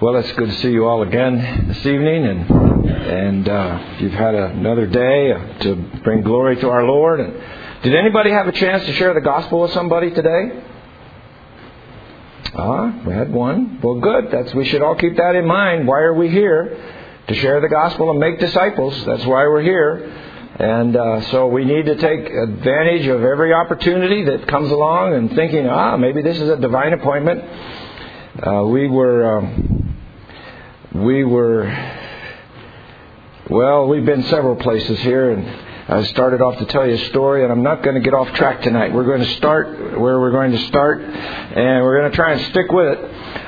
Well, it's good to see you all again this evening, and you've had another day to bring glory to our Lord. And did anybody have a chance to share the gospel with somebody today? We had one. Well, good. We should all keep that in mind. Why are we here? To share the gospel and make disciples. That's why we're here. And so we need to take advantage of every opportunity that comes along, and thinking, maybe this is a divine appointment. We've been several places here, and I started off to tell you a story, and I'm not going to get off track tonight. We're going to start where we're going to start, and we're going to try and stick with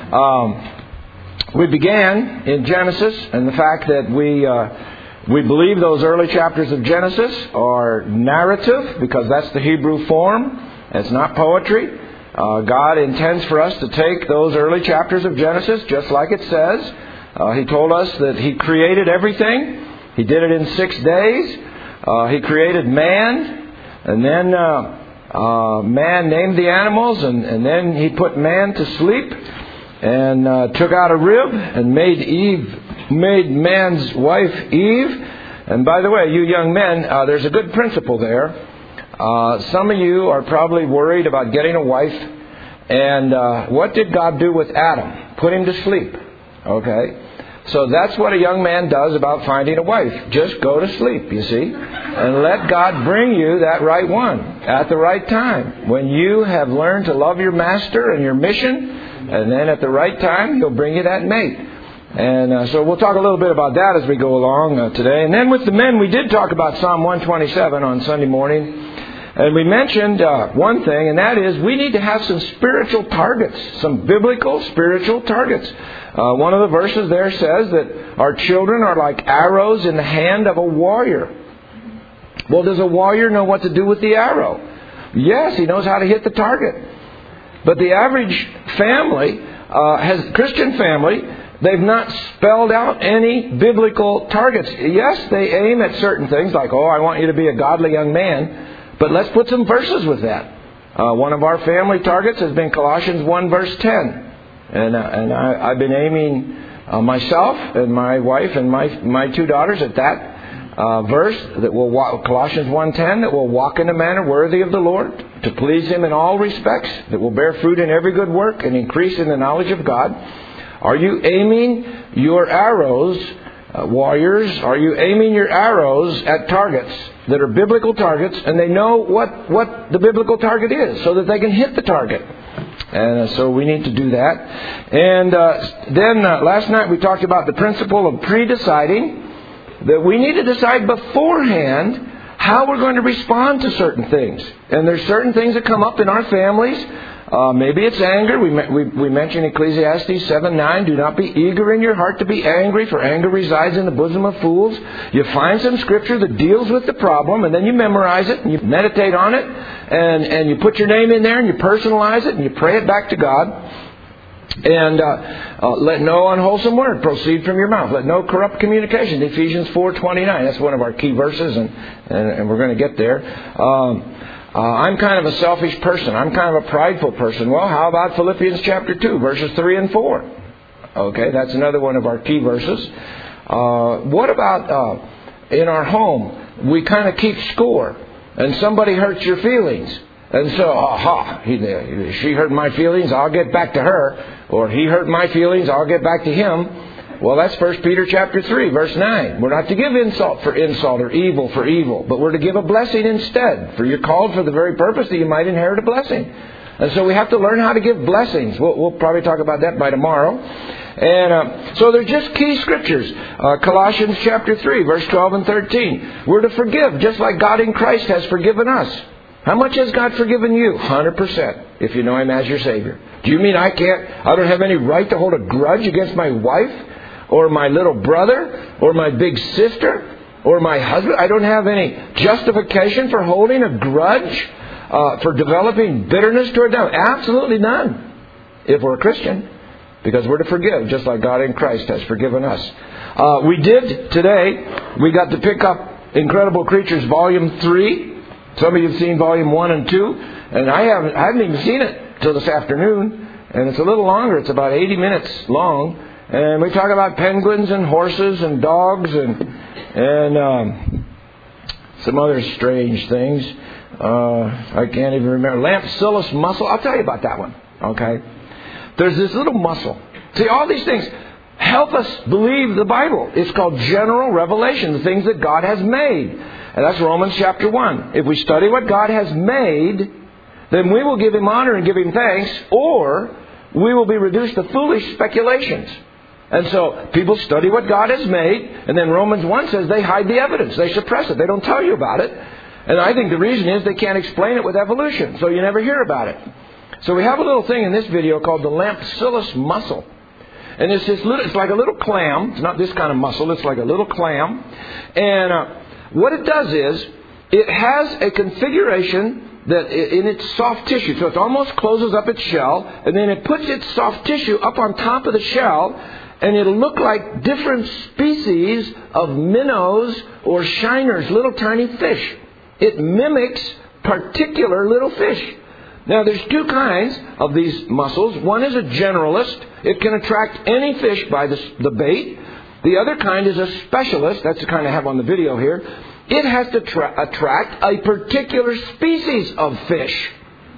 it. We began in Genesis, and the fact that we believe those early chapters of Genesis are narrative, because that's the Hebrew form. It's not poetry. God intends for us to take those early chapters of Genesis, just like it says. He told us that He created everything. He did it in 6 days. He created man, and then man named the animals, and then He put man to sleep, and took out a rib and made man's wife Eve. And by the way, you young men, there's a good principle there. Some of you are probably worried about getting a wife. And what did God do with Adam? Put him to sleep. Okay? So that's what a young man does about finding a wife. Just go to sleep, you see. And let God bring you that right one at the right time. When you have learned to love your master and your mission, and then at the right time, He'll bring you that mate. And so we'll talk a little bit about that as we go along today. And then with the men, we did talk about Psalm 127 on Sunday morning. And we mentioned one thing, and that is we need to have some spiritual targets, some biblical spiritual targets. One of the verses there says that our children are like arrows in the hand of a warrior. Well, does a warrior know what to do with the arrow? Yes, he knows how to hit the target. But the average family, Christian family, they've not spelled out any biblical targets. Yes, they aim at certain things like, I want you to be a godly young man. But let's put some verses with that. One of our family targets has been Colossians 1 verse 10. And I've been aiming myself and my wife and my 2 daughters at that verse that will walk, Colossians 1:10, that will walk in a manner worthy of the Lord, to please Him in all respects, that will bear fruit in every good work and increase in the knowledge of God. Are you aiming your arrows, warriors? Are you aiming your arrows at targets that are biblical targets, and they know what the biblical target is, so that they can hit the target? And so we need to do that. And then last night we talked about the principle of pre-deciding, that we need to decide beforehand how we're going to respond to certain things. And there's certain things that come up in our families. Maybe it's anger. We mentioned Ecclesiastes 7:9. Do not be eager in your heart to be angry, for anger resides in the bosom of fools. You find some scripture that deals with the problem, and then you memorize it, and you meditate on it, and you put your name in there, and you personalize it, and you pray it back to God. And let no unwholesome word proceed from your mouth. Let no corrupt communication. Ephesians 4:29. That's one of our key verses, and we're going to get there. I'm kind of a selfish person. I'm kind of a prideful person. Well, how about Philippians chapter 2, verses 3 and 4? Okay, that's another one of our key verses. What about in our home, we kind of keep score, and somebody hurts your feelings. And so, she hurt my feelings, I'll get back to her. Or he hurt my feelings, I'll get back to him. Well, that's 1 Peter chapter 3, verse 9. We're not to give insult for insult or evil for evil, but we're to give a blessing instead. For you're called for the very purpose that you might inherit a blessing. And so we have to learn how to give blessings. We'll probably talk about that by tomorrow. And so there's just key scriptures. Colossians chapter 3, verse 12 and 13. We're to forgive just like God in Christ has forgiven us. How much has God forgiven you? 100%, if you know Him as your Savior. Do you mean I don't have any right to hold a grudge against my wife? Or my little brother, or my big sister, or my husband? I don't have any justification for holding a grudge, for developing bitterness toward them. Absolutely none, if we're a Christian, because we're to forgive, just like God in Christ has forgiven us. We got to pick up Incredible Creatures Volume 3. Some of you have seen Volume 1 and 2, and I haven't even seen it till this afternoon, and it's a little longer. It's about 80 minutes long. And we talk about penguins and horses and dogs and some other strange things. I can't even remember. Lampsilus mussel. I'll tell you about that one. Okay. There's this little mussel. See, all these things help us believe the Bible. It's called general revelation, the things that God has made. And that's Romans chapter 1. If we study what God has made, then we will give Him honor and give Him thanks, or we will be reduced to foolish speculations. And so people study what God has made, and then Romans 1 says they hide the evidence. They suppress it. They don't tell you about it. And I think the reason is they can't explain it with evolution, so you never hear about it. So we have a little thing in this video called the Lampsilus mussel. And it's this little, it's like a little clam. It's not this kind of mussel. It's like a little clam. And what it does is it has a configuration that in its soft tissue. So it almost closes up its shell, and then it puts its soft tissue up on top of the shell, and it'll look like different species of minnows or shiners, little tiny fish. It mimics particular little fish. Now, there's two kinds of these mussels. One is a generalist. It can attract any fish by the bait. The other kind is a specialist. That's the kind I have on the video here. It has to attract a particular species of fish.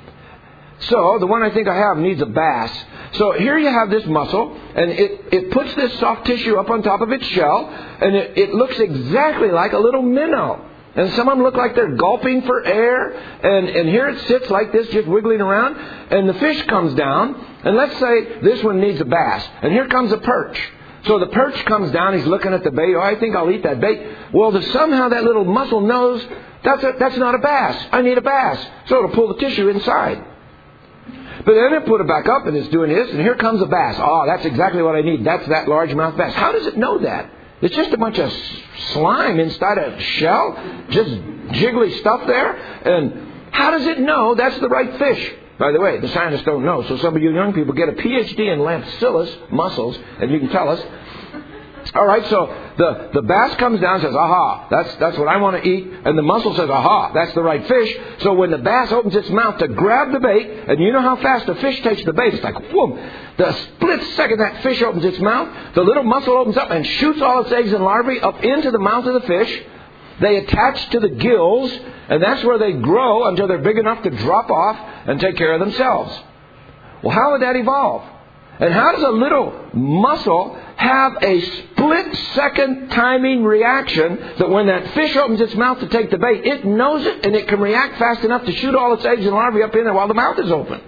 So, the one I think I have needs a bass. So, here you have this mussel, and it puts this soft tissue up on top of its shell, and it looks exactly like a little minnow. And some of them look like they're gulping for air. And here it sits like this, just wiggling around. And the fish comes down. And let's say this one needs a bass. And here comes a perch. So the perch comes down. He's looking at the bait. Oh, I think I'll eat that bait. Well, somehow that little mussel knows that's not a bass. I need a bass. So it'll pull the tissue inside. But then it put it back up and it's doing this. And here comes a bass. Oh, that's exactly what I need. That's that largemouth bass. How does it know that? It's just a bunch of slime inside a shell, just jiggly stuff there. And how does it know that's the right fish? By the way, the scientists don't know. So some of you young people get a PhD in Lampsilus mussels, and you can tell us. All right, so the bass comes down and says, aha, that's what I want to eat. And the mussel says, aha, that's the right fish. So when the bass opens its mouth to grab the bait, and you know how fast a fish takes the bait. It's like, whoom. The split second that fish opens its mouth, the little mussel opens up and shoots all its eggs and larvae up into the mouth of the fish. They attach to the gills, and that's where they grow until they're big enough to drop off and take care of themselves. Well, how would that evolve? And how does a little mussel have a split-second timing reaction that when that fish opens its mouth to take the bait, it knows it and it can react fast enough to shoot all its eggs and larvae up in there while the mouth is open?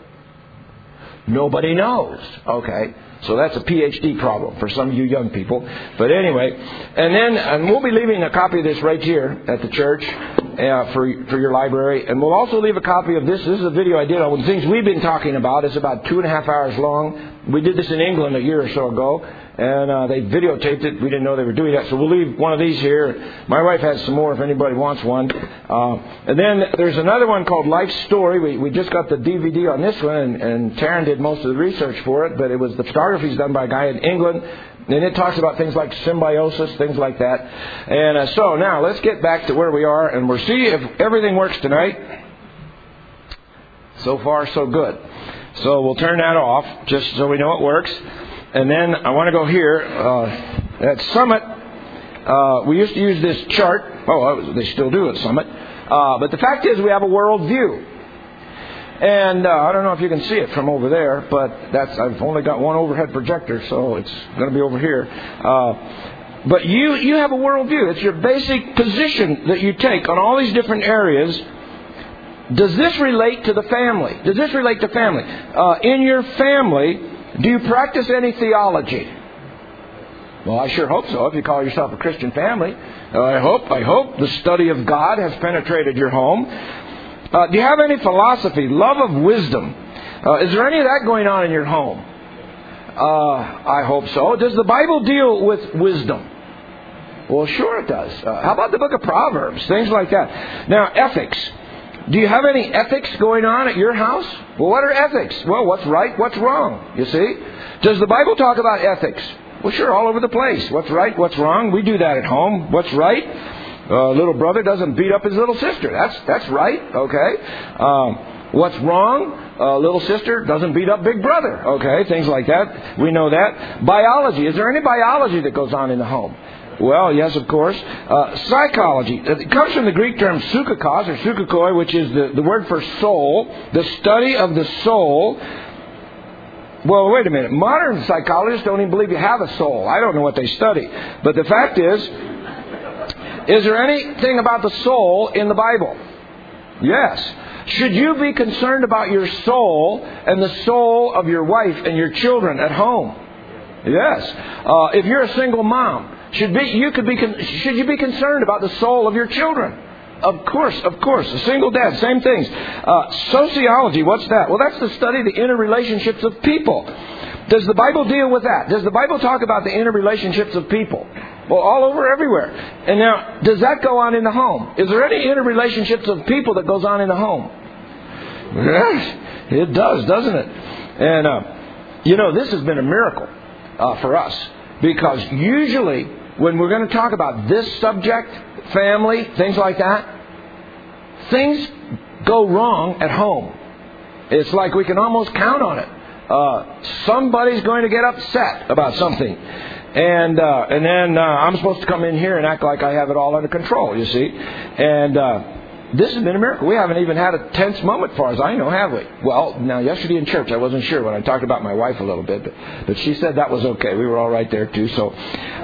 Nobody knows. Okay, so that's a PhD problem for some of you young people. But anyway, and we'll be leaving a copy of this right here at the church for your library. And we'll also leave a copy of this. This is a video I did on the things we've been talking about. It's about 2.5 hours long. We did this in England a year or so ago. And they videotaped it. We didn't know they were doing that. So we'll leave one of these here. My wife has some more if anybody wants one. And then there's another one called Life Story. We just got the DVD on this one. And Taryn did most of the research for it. But it was the photography done by a guy in England. And it talks about things like symbiosis, things like that. And so now let's get back to where we are. And we'll see if everything works tonight. So far, so good. So we'll turn that off just so we know it works. And then I want to go here at Summit. We used to use this chart. Oh, they still do at Summit. But the fact is we have a world view. And I don't know if you can see it from over there, but I've only got one overhead projector, so it's going to be over here. But you have a world view. It's your basic position that you take on all these different areas. Does this relate to the family? Does this relate to family? In your family, do you practice any theology? Well, I sure hope so, if you call yourself a Christian family. I hope the study of God has penetrated your home. Do you have any philosophy, love of wisdom? Is there any of that going on in your home? I hope so. Does the Bible deal with wisdom? Well, sure it does. How about the book of Proverbs? Things like that. Now, ethics. Do you have any ethics going on at your house? Well, what are ethics? Well, what's right, what's wrong, you see? Does the Bible talk about ethics? Well, sure, all over the place. What's right, what's wrong? We do that at home. What's right? little brother doesn't beat up his little sister. That's right, okay? What's wrong? Little sister doesn't beat up big brother, okay? Things like that. We know that. Biology. Is there any biology that goes on in the home? Well, yes, of course. Psychology. It comes from the Greek term psychikos or psychikoi, which is the word for soul, the study of the soul. Well, wait a minute. Modern psychologists don't even believe you have a soul. I don't know what they study. But the fact is there anything about the soul in the Bible? Yes. Should you be concerned about your soul and the soul of your wife and your children at home? Yes. If you're a single mom, should you be concerned about the soul of your children? Of course. A single dad, same things. Sociology, what's that? Well, that's the study of the interrelationships of people. Does the Bible deal with that? Does the Bible talk about the interrelationships of people? Well, all over, everywhere. And now, does that go on in the home? Is there any interrelationships of people that goes on in the home? Yes, it does, doesn't it? And, this has been a miracle for us. Because usually, when we're going to talk about this subject, family, things like that, things go wrong at home. It's like we can almost count on it. Somebody's going to get upset about something. And then I'm supposed to come in here and act like I have it all under control, you see. And this has been a miracle. We haven't even had a tense moment, as far as I know, have we? Well, now, yesterday in church, I wasn't sure when I talked about my wife a little bit, but she said that was okay. We were all right there, too. So,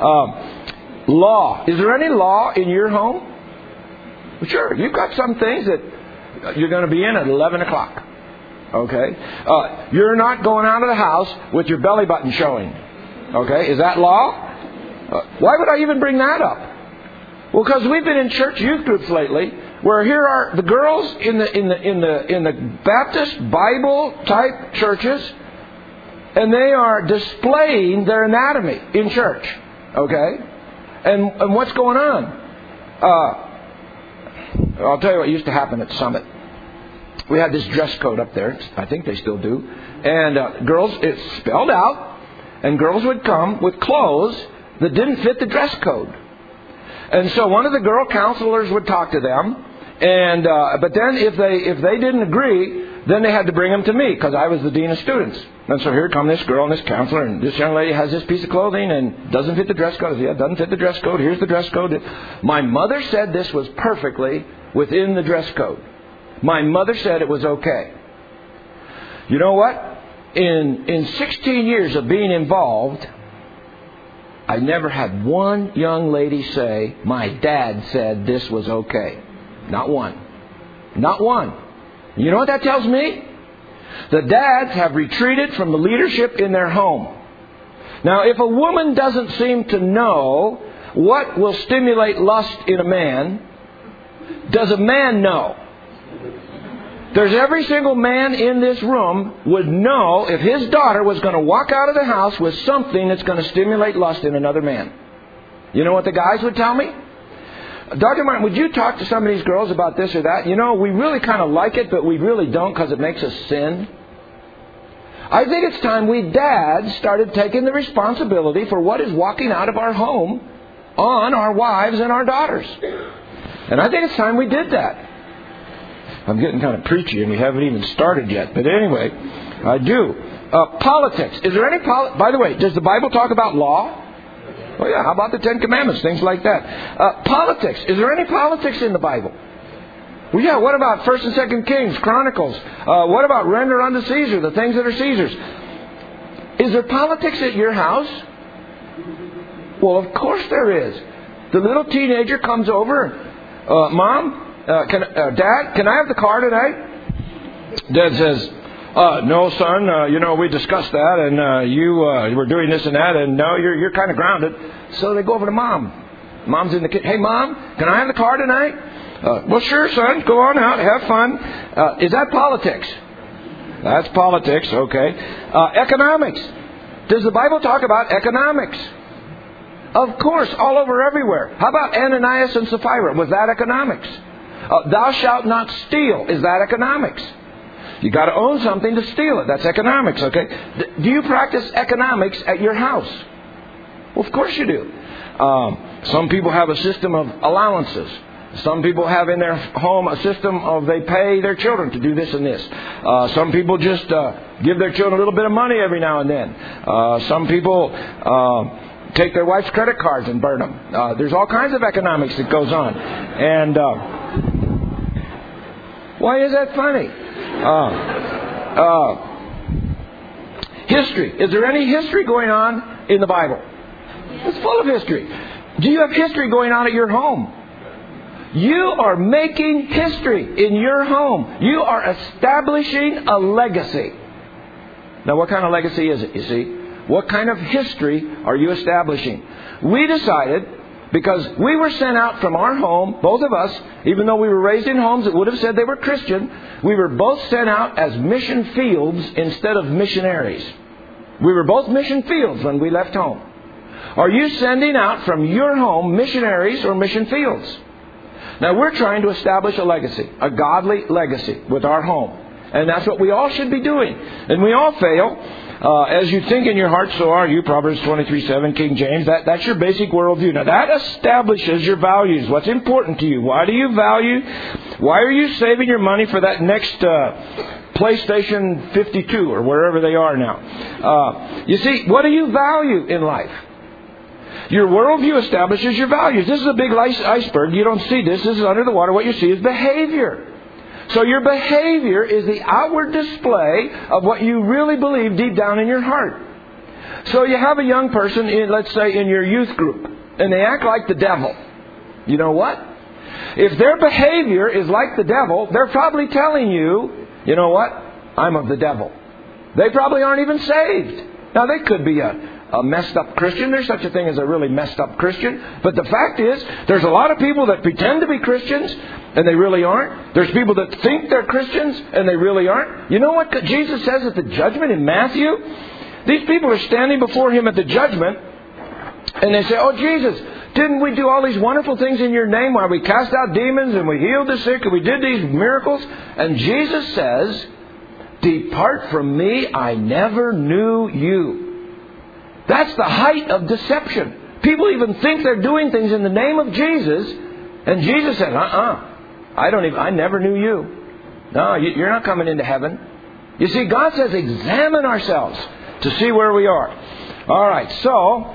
law. Is there any law in your home? Well, sure. You've got some things that you're going to be in at 11 o'clock. Okay? You're not going out of the house with your belly button showing. Okay? Is that law? Why would I even bring that up? Well, because we've been in church youth groups lately, where here are the girls in the Baptist Bible type churches, and they are displaying their anatomy in church. Okay? And what's going on? I'll tell you what used to happen at Summit. We had this dress code up there. I think they still do. And girls, it's spelled out, and girls would come with clothes that didn't fit the dress code. And so one of the girl counselors would talk to them, and but then if they didn't agree, then they had to bring them to me, because I was the dean of students. And so here come this girl and this counselor, and this young lady has this piece of clothing and doesn't fit the dress code. I said, yeah, it doesn't fit the dress code. Here's the dress code. My mother said this was perfectly within the dress code. My mother said it was okay. You know what? In 16 years of being involved, I never had one young lady say, my dad said this was okay. Not one. Not one. You know what that tells me? The dads have retreated from the leadership in their home. Now, if a woman doesn't seem to know what will stimulate lust in a man, does a man know? There's every single man in this room would know if his daughter was going to walk out of the house with something that's going to stimulate lust in another man. You know what the guys would tell me? Dr. Martin, would you talk to some of these girls about this or that? You know, we really kind of like it, but we really don't because it makes us sin. I think it's time we dads started taking the responsibility for what is walking out of our home on our wives and our daughters. And I think it's time we did that. I'm getting kind of preachy and we haven't even started yet. But anyway, I do. Politics. Is there any by the way, does the Bible talk about law? Oh yeah, how about the Ten Commandments? Things like that. Politics. Is there any politics in the Bible? Well, yeah, what about 1st and 2nd Kings, Chronicles? What about render unto Caesar the things that are Caesar's? Is there politics at your house? Well, of course there is. The little teenager comes over, Mom, Dad, can I have the car tonight? Dad says, no, son, we discussed that, and you were doing this and that, and no, you're kind of grounded. So they go over to Mom. Mom's in the kitchen. Hey, Mom, can I have the car tonight? Well, sure, son. Go on out. Have fun. Is that politics? That's politics. Okay. Economics. Does the Bible talk about economics? Of course, all over everywhere. How about Ananias and Sapphira? Was that economics? Thou shalt not steal. Is that economics? You got to own something to steal it. That's economics, okay? Do you practice economics at your house? Well, of course you do. Some people have a system of allowances. Some people have in their home a system of they pay their children to do this and this. Some people just give their children a little bit of money every now and then. Some people take their wife's credit cards and burn them. There's all kinds of economics that goes on. And why is that funny? History. Is there any history going on in the Bible? It's full of history. Do you have history going on at your home? You are making history in your home. You are establishing a legacy. Now, what kind of legacy is it, you see? What kind of history are you establishing? We decided, because we were sent out from our home, both of us, even though we were raised in homes that would have said they were Christian, we were both sent out as mission fields instead of missionaries. We were both mission fields when we left home. Are you sending out from your home missionaries or mission fields? Now, we're trying to establish a legacy, a godly legacy with our home. And that's what we all should be doing. And we all fail. As you think in your heart, so are you. Proverbs 23:7, King James. That's your basic worldview. Now, that establishes your values. What's important to you? Why do you value? Why are you saving your money for that next PlayStation 52 or wherever they are now? You see, what do you value in life? Your worldview establishes your values. This is a big iceberg. You don't see this. This is under the water. What you see is behavior. So your behavior is the outward display of what you really believe deep down in your heart. So you have a young person, let's say in your youth group, and they act like the devil. You know what? If their behavior is like the devil, they're probably telling you, you know what? I'm of the devil. They probably aren't even saved. Now, they could be a messed up Christian. There's such a thing as a really messed up Christian. But the fact is, there's a lot of people that pretend to be Christians and they really aren't. There's people that think they're Christians and they really aren't. You know what Jesus says at the judgment in Matthew? These people are standing before Him at the judgment and they say, oh, Jesus, didn't we do all these wonderful things in your name while we cast out demons and we healed the sick and we did these miracles? And Jesus says, depart from me, I never knew you. That's the height of deception. People even think they're doing things in the name of Jesus, and Jesus said, I never knew you. No, you're not coming into heaven. You see, God says examine ourselves to see where we are. All right, so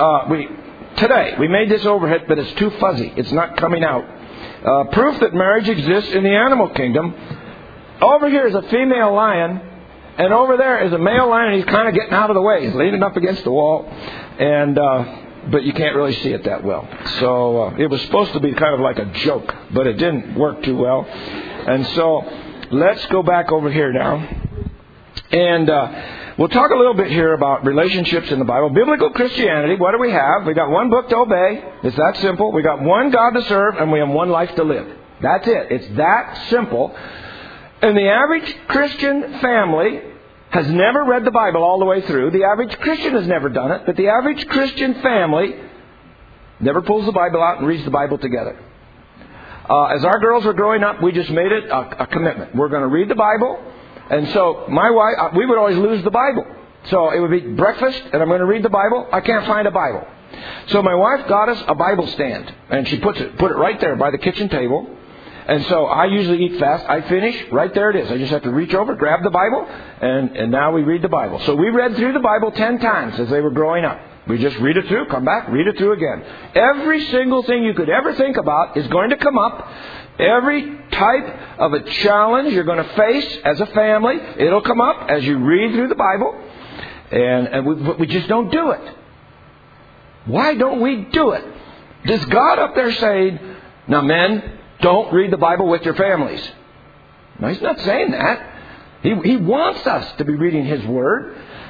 today we made this overhead, but it's too fuzzy. It's not coming out. Proof that marriage exists in the animal kingdom. Over here is a female lion. And over there is a male lion, and he's kind of getting out of the way. He's leaning up against the wall, and but you can't really see it that well. So it was supposed to be kind of like a joke, but it didn't work too well. And so let's go back over here now. And we'll talk a little bit here about relationships in the Bible. Biblical Christianity, what do we have? We got one book to obey. It's that simple. We got one God to serve, and we have one life to live. That's it. It's that simple. And the average Christian family has never read the Bible all the way through. The average Christian has never done it. But the average Christian family never pulls the Bible out and reads the Bible together. As our girls were growing up, we just made it a commitment. We're going to read the Bible. And so my wife, we would always lose the Bible. So it would be breakfast, and I'm going to read the Bible. I can't find a Bible. So my wife got us a Bible stand. And she put it right there by the kitchen table. And so I usually eat fast. I finish. Right there it is. I just have to reach over, grab the Bible, and now we read the Bible. So we read through the Bible 10 times as they were growing up. We just read it through, come back, read it through again. Every single thing you could ever think about is going to come up. Every type of a challenge you're going to face as a family, it'll come up as you read through the Bible. And we just don't do it. Why don't we do it? Does God up there say, now men, don't read the Bible with your families? No, He's not saying that. He wants us to be reading His Word.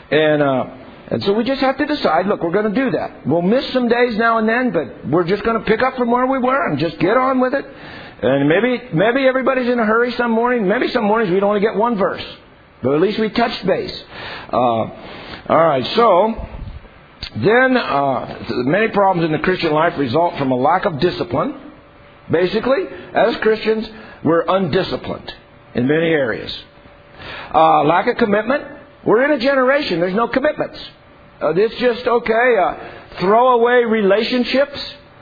And so we just have to decide, look, we're going to do that. We'll miss some days now and then, but we're just going to pick up from where we were and just get on with it. And maybe everybody's in a hurry some morning. Maybe some mornings we'd only get one verse. But at least we touched base. All right, so then many problems in the Christian life result from a lack of discipline. Basically, as Christians, we're undisciplined in many areas. Lack of commitment. We're in a generation, there's no commitments. It's just, okay, throw away relationships.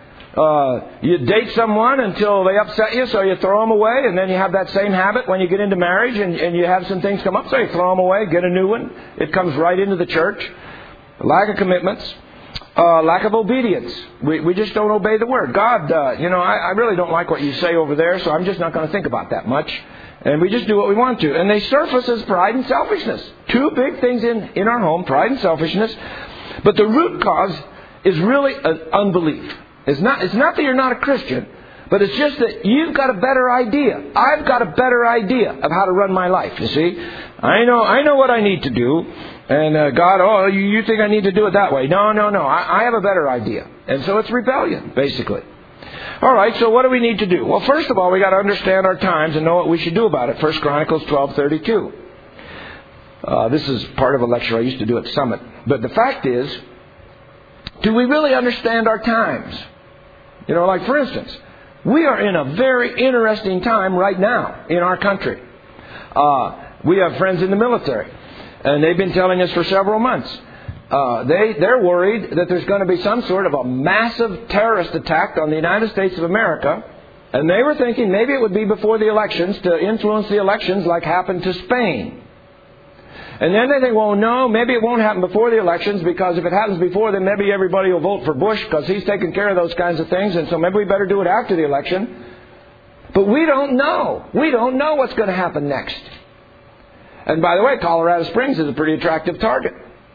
You date someone until they upset you, so you throw them away, and then you have that same habit when you get into marriage and you have some things come up, so you throw them away, get a new one. It comes right into the church. Lack of commitments. Lack of obedience. We just don't obey the Word. God, I really don't like what you say over there, so I'm just not going to think about that much. And we just do what we want to. And they surface as pride and selfishness. Two big things in our home, pride and selfishness. But the root cause is really unbelief. It's not that you're not a Christian, but it's just that you've got a better idea. I've got a better idea of how to run my life, you see. I know what I need to do. And God, you think I need to do it that way. No. I have a better idea. And so it's rebellion, basically. All right, so what do we need to do? Well, first of all, we got to understand our times and know what we should do about it. 1 Chronicles 12:32. This is part of a lecture I used to do at Summit. But the fact is, do we really understand our times? Like for instance, we are in a very interesting time right now in our country. We have friends in the military, and they've been telling us for several months. They're worried that there's going to be some sort of a massive terrorist attack on the United States of America. And they were thinking maybe it would be before the elections to influence the elections like happened to Spain. And then they think, well, no, maybe it won't happen before the elections, because if it happens before, then maybe everybody will vote for Bush because he's taking care of those kinds of things. And so maybe we better do it after the election. But we don't know. We don't know what's going to happen next. And by the way, Colorado Springs is a pretty attractive target.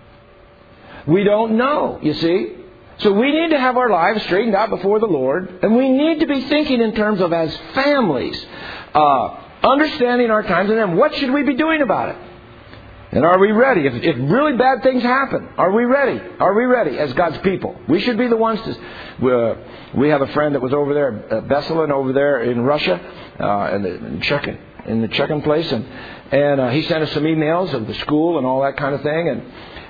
We don't know, you see. So we need to have our lives straightened out before the Lord. And we need to be thinking in terms of, as families, understanding our times, and then what should we be doing about it? And are we ready? If really bad things happen, are we ready? Are we ready as God's people? We should be the ones to... we have a friend that was over there, Besselin, over there in Russia, in the Chechen place, and he sent us some emails of the school and all that kind of thing,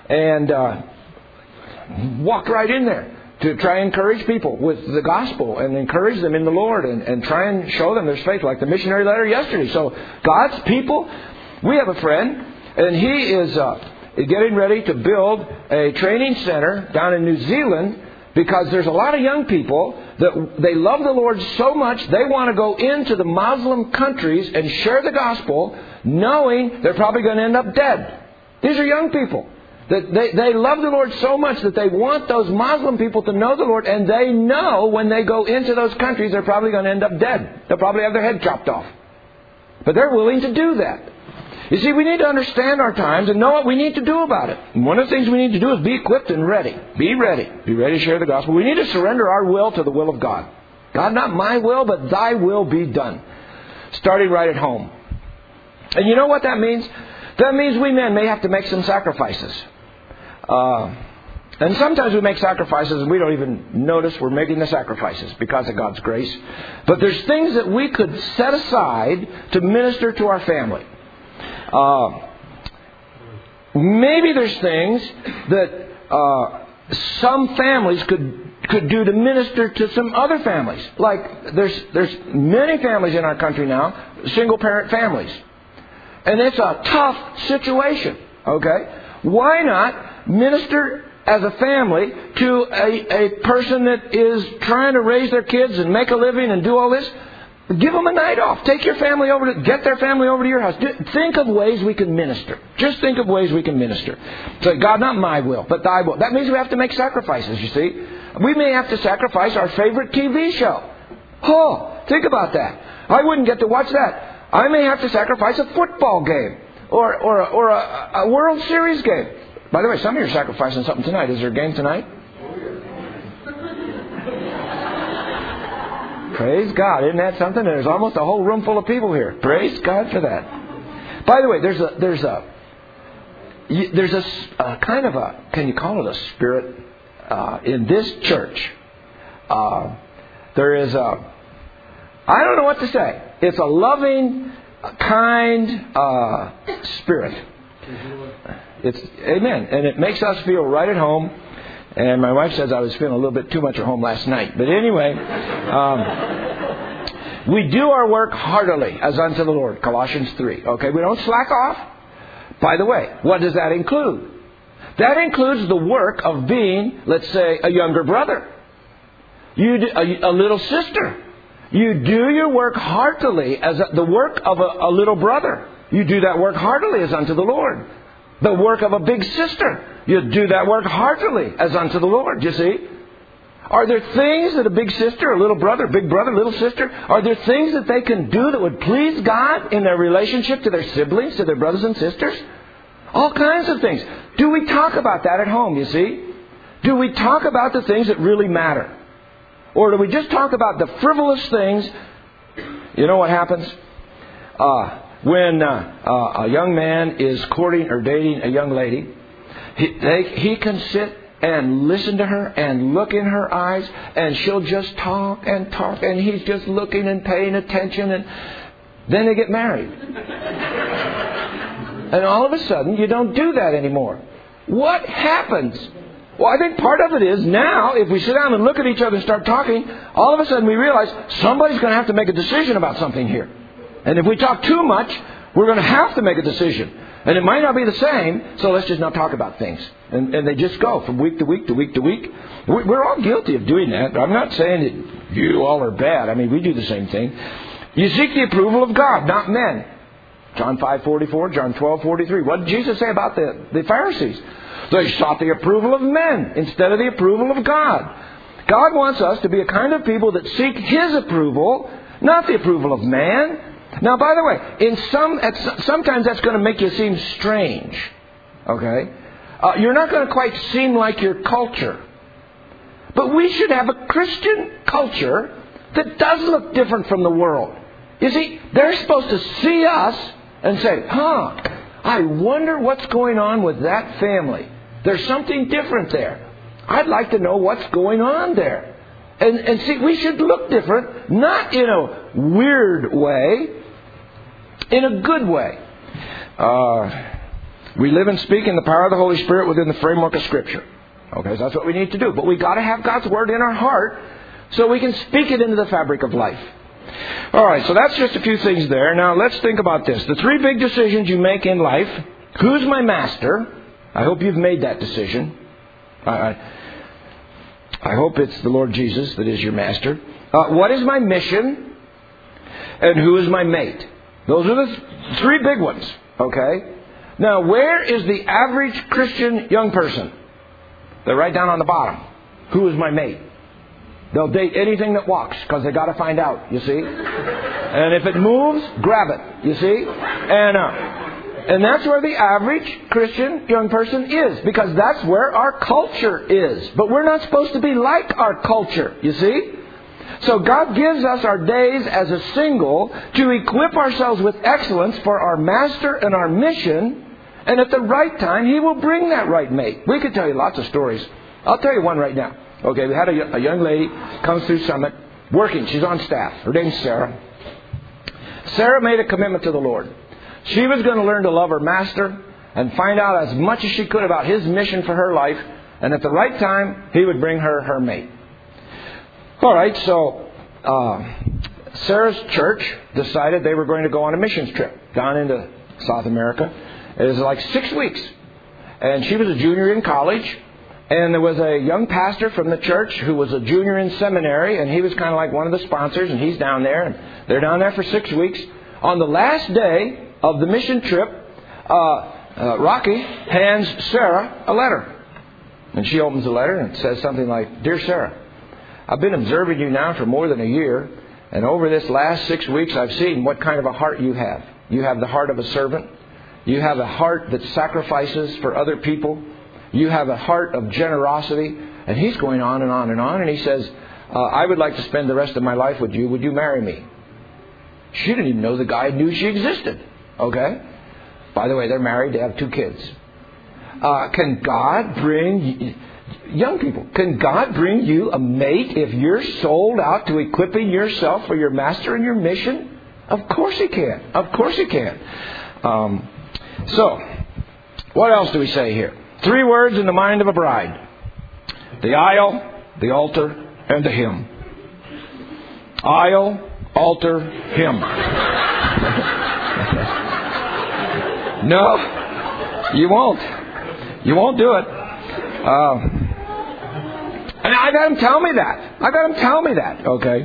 and walked right in there to try and encourage people with the gospel and encourage them in the Lord and try and show them there's faith, like the missionary letter yesterday. So God's people, we have a friend, and he is getting ready to build a training center down in New Zealand, because there's a lot of young people that they love the Lord so much they want to go into the Muslim countries and share the gospel, knowing they're probably going to end up dead. These are young people. They love the Lord so much that they want those Muslim people to know the Lord, and they know when they go into those countries they're probably going to end up dead. They'll probably have their head chopped off. But they're willing to do that. You see, we need to understand our times and know what we need to do about it. And one of the things we need to do is be equipped and ready. Be ready. Be ready to share the gospel. We need to surrender our will to the will of God. God, not my will, but thy will be done. Starting right at home. And you know what that means? That means we men may have to make some sacrifices. And sometimes we make sacrifices and we don't even notice we're making the sacrifices because of God's grace. But there's things that we could set aside to minister to our family. Maybe there's things that some families could do to minister to some other families. Like there's many families in our country now, single parent families. And it's a tough situation. Okay? Why not minister as a family to a person that is trying to raise their kids and make a living and do all this? Give them a night off. Take your family over get their family over to your house. Think of ways we can minister. Just think of ways we can minister. Say, God, not my will, but thy will. That means we have to make sacrifices, you see. We may have to sacrifice our favorite TV show. Oh, think about that. I wouldn't get to watch that. I may have to sacrifice a football game or a World Series game. By the way, some of you are sacrificing something tonight. Is there a game tonight? Praise God. Isn't that something? There's almost a whole room full of people here. Praise God for that. By the way, there's a kind of a, can you call it a spirit in this church? There is a, I don't know what to say. It's a loving, kind spirit. It's amen. And it makes us feel right at home. And my wife says I was feeling a little bit too much at home last night. But anyway, we do our work heartily as unto the Lord. Colossians 3. Okay, we don't slack off. By the way, what does that include? That includes the work of being, let's say, a younger brother. A little sister. You do your work heartily as the work of a little brother. You do that work heartily as unto the Lord. The work of a big sister. You do that work heartily as unto the Lord. You see? Are there things that a big sister, a little brother, big brother, little sister, are there things that they can do that would please God in their relationship to their siblings, to their brothers and sisters? All kinds of things. Do we talk about that at home, you see? Do we talk about the things that really matter? Or do we just talk about the frivolous things? You know what happens? When a young man is courting or dating a young lady, he can sit and listen to her and look in her eyes, and she'll just talk, and he's just looking and paying attention, and then they get married. And all of a sudden, you don't do that anymore. What happens? Well, I think part of it is now, if we sit down and look at each other and start talking, all of a sudden we realize somebody's going to have to make a decision about something here. And if we talk too much, we're going to have to make a decision. And it might not be the same, so let's just not talk about things. And they just go from week to week to week to week. We're all guilty of doing that. I'm not saying that you all are bad. I mean, we do the same thing. You seek the approval of God, not men. John 5:44, John 12:43. What did Jesus say about the Pharisees? They sought the approval of men instead of the approval of God. God wants us to be a kind of people that seek His approval, not the approval of man. Now, by the way, sometimes that's going to make you seem strange. Okay? You're not going to quite seem like your culture. But we should have a Christian culture that does look different from the world. You see, they're supposed to see us and say, I wonder what's going on with that family. There's something different there. I'd like to know what's going on there. And see, we should look different, not in a weird way, in a good way. We live and speak in the power of the Holy Spirit within the framework of Scripture. Okay, so that's what we need to do. But we've got to have God's Word in our heart so we can speak it into the fabric of life. All right, so that's just a few things there. Now, let's think about this. The three big decisions you make in life. Who's my master? I hope you've made that decision. I hope it's the Lord Jesus that is your master. What is my mission? And who is my mate? Those are the three big ones. Okay? Now, where is the average Christian young person? They're right down on the bottom. Who is my mate? They'll date anything that walks because they got to find out, you see. And if it moves, grab it, you see. And that's where the average Christian young person is, because that's where our culture is. But we're not supposed to be like our culture, you see. So God gives us our days as a single to equip ourselves with excellence for our master and our mission. And at the right time, He will bring that right mate. We could tell you lots of stories. I'll tell you one right now. Okay, we had a young lady comes through Summit, working. She's on staff. Her name's Sarah. Sarah made a commitment to the Lord. She was going to learn to love her master and find out as much as she could about His mission for her life. And at the right time, He would bring her her mate. All right, so Sarah's church decided they were going to go on a missions trip down into South America. It was like 6 weeks. And she was a junior in college. And there was a young pastor from the church who was a junior in seminary, and he was kind of like one of the sponsors, and he's down there, and they're down there for 6 weeks. On the last day of the mission trip, Rocky hands Sarah a letter. And she opens the letter and it says something like, "Dear Sarah, I've been observing you now for more than a year, and over this last 6 weeks I've seen what kind of a heart you have. You have the heart of a servant. You have a heart that sacrifices for other people. You have a heart of generosity." And he's going on and on and on. And he says, "I would like to spend the rest of my life with you. Would you marry me?" She didn't even know the guy knew she existed. Okay? By the way, they're married. They have 2 kids. Can God bring... Young people, can God bring you a mate if you're sold out to equipping yourself for your master and your mission? Of course He can. Of course He can. So, what else do we say here? 3 words in the mind of a bride. The aisle, the altar, and the hymn. Aisle, altar, hymn. No, you won't. You won't do it. And I've had them tell me that. Okay.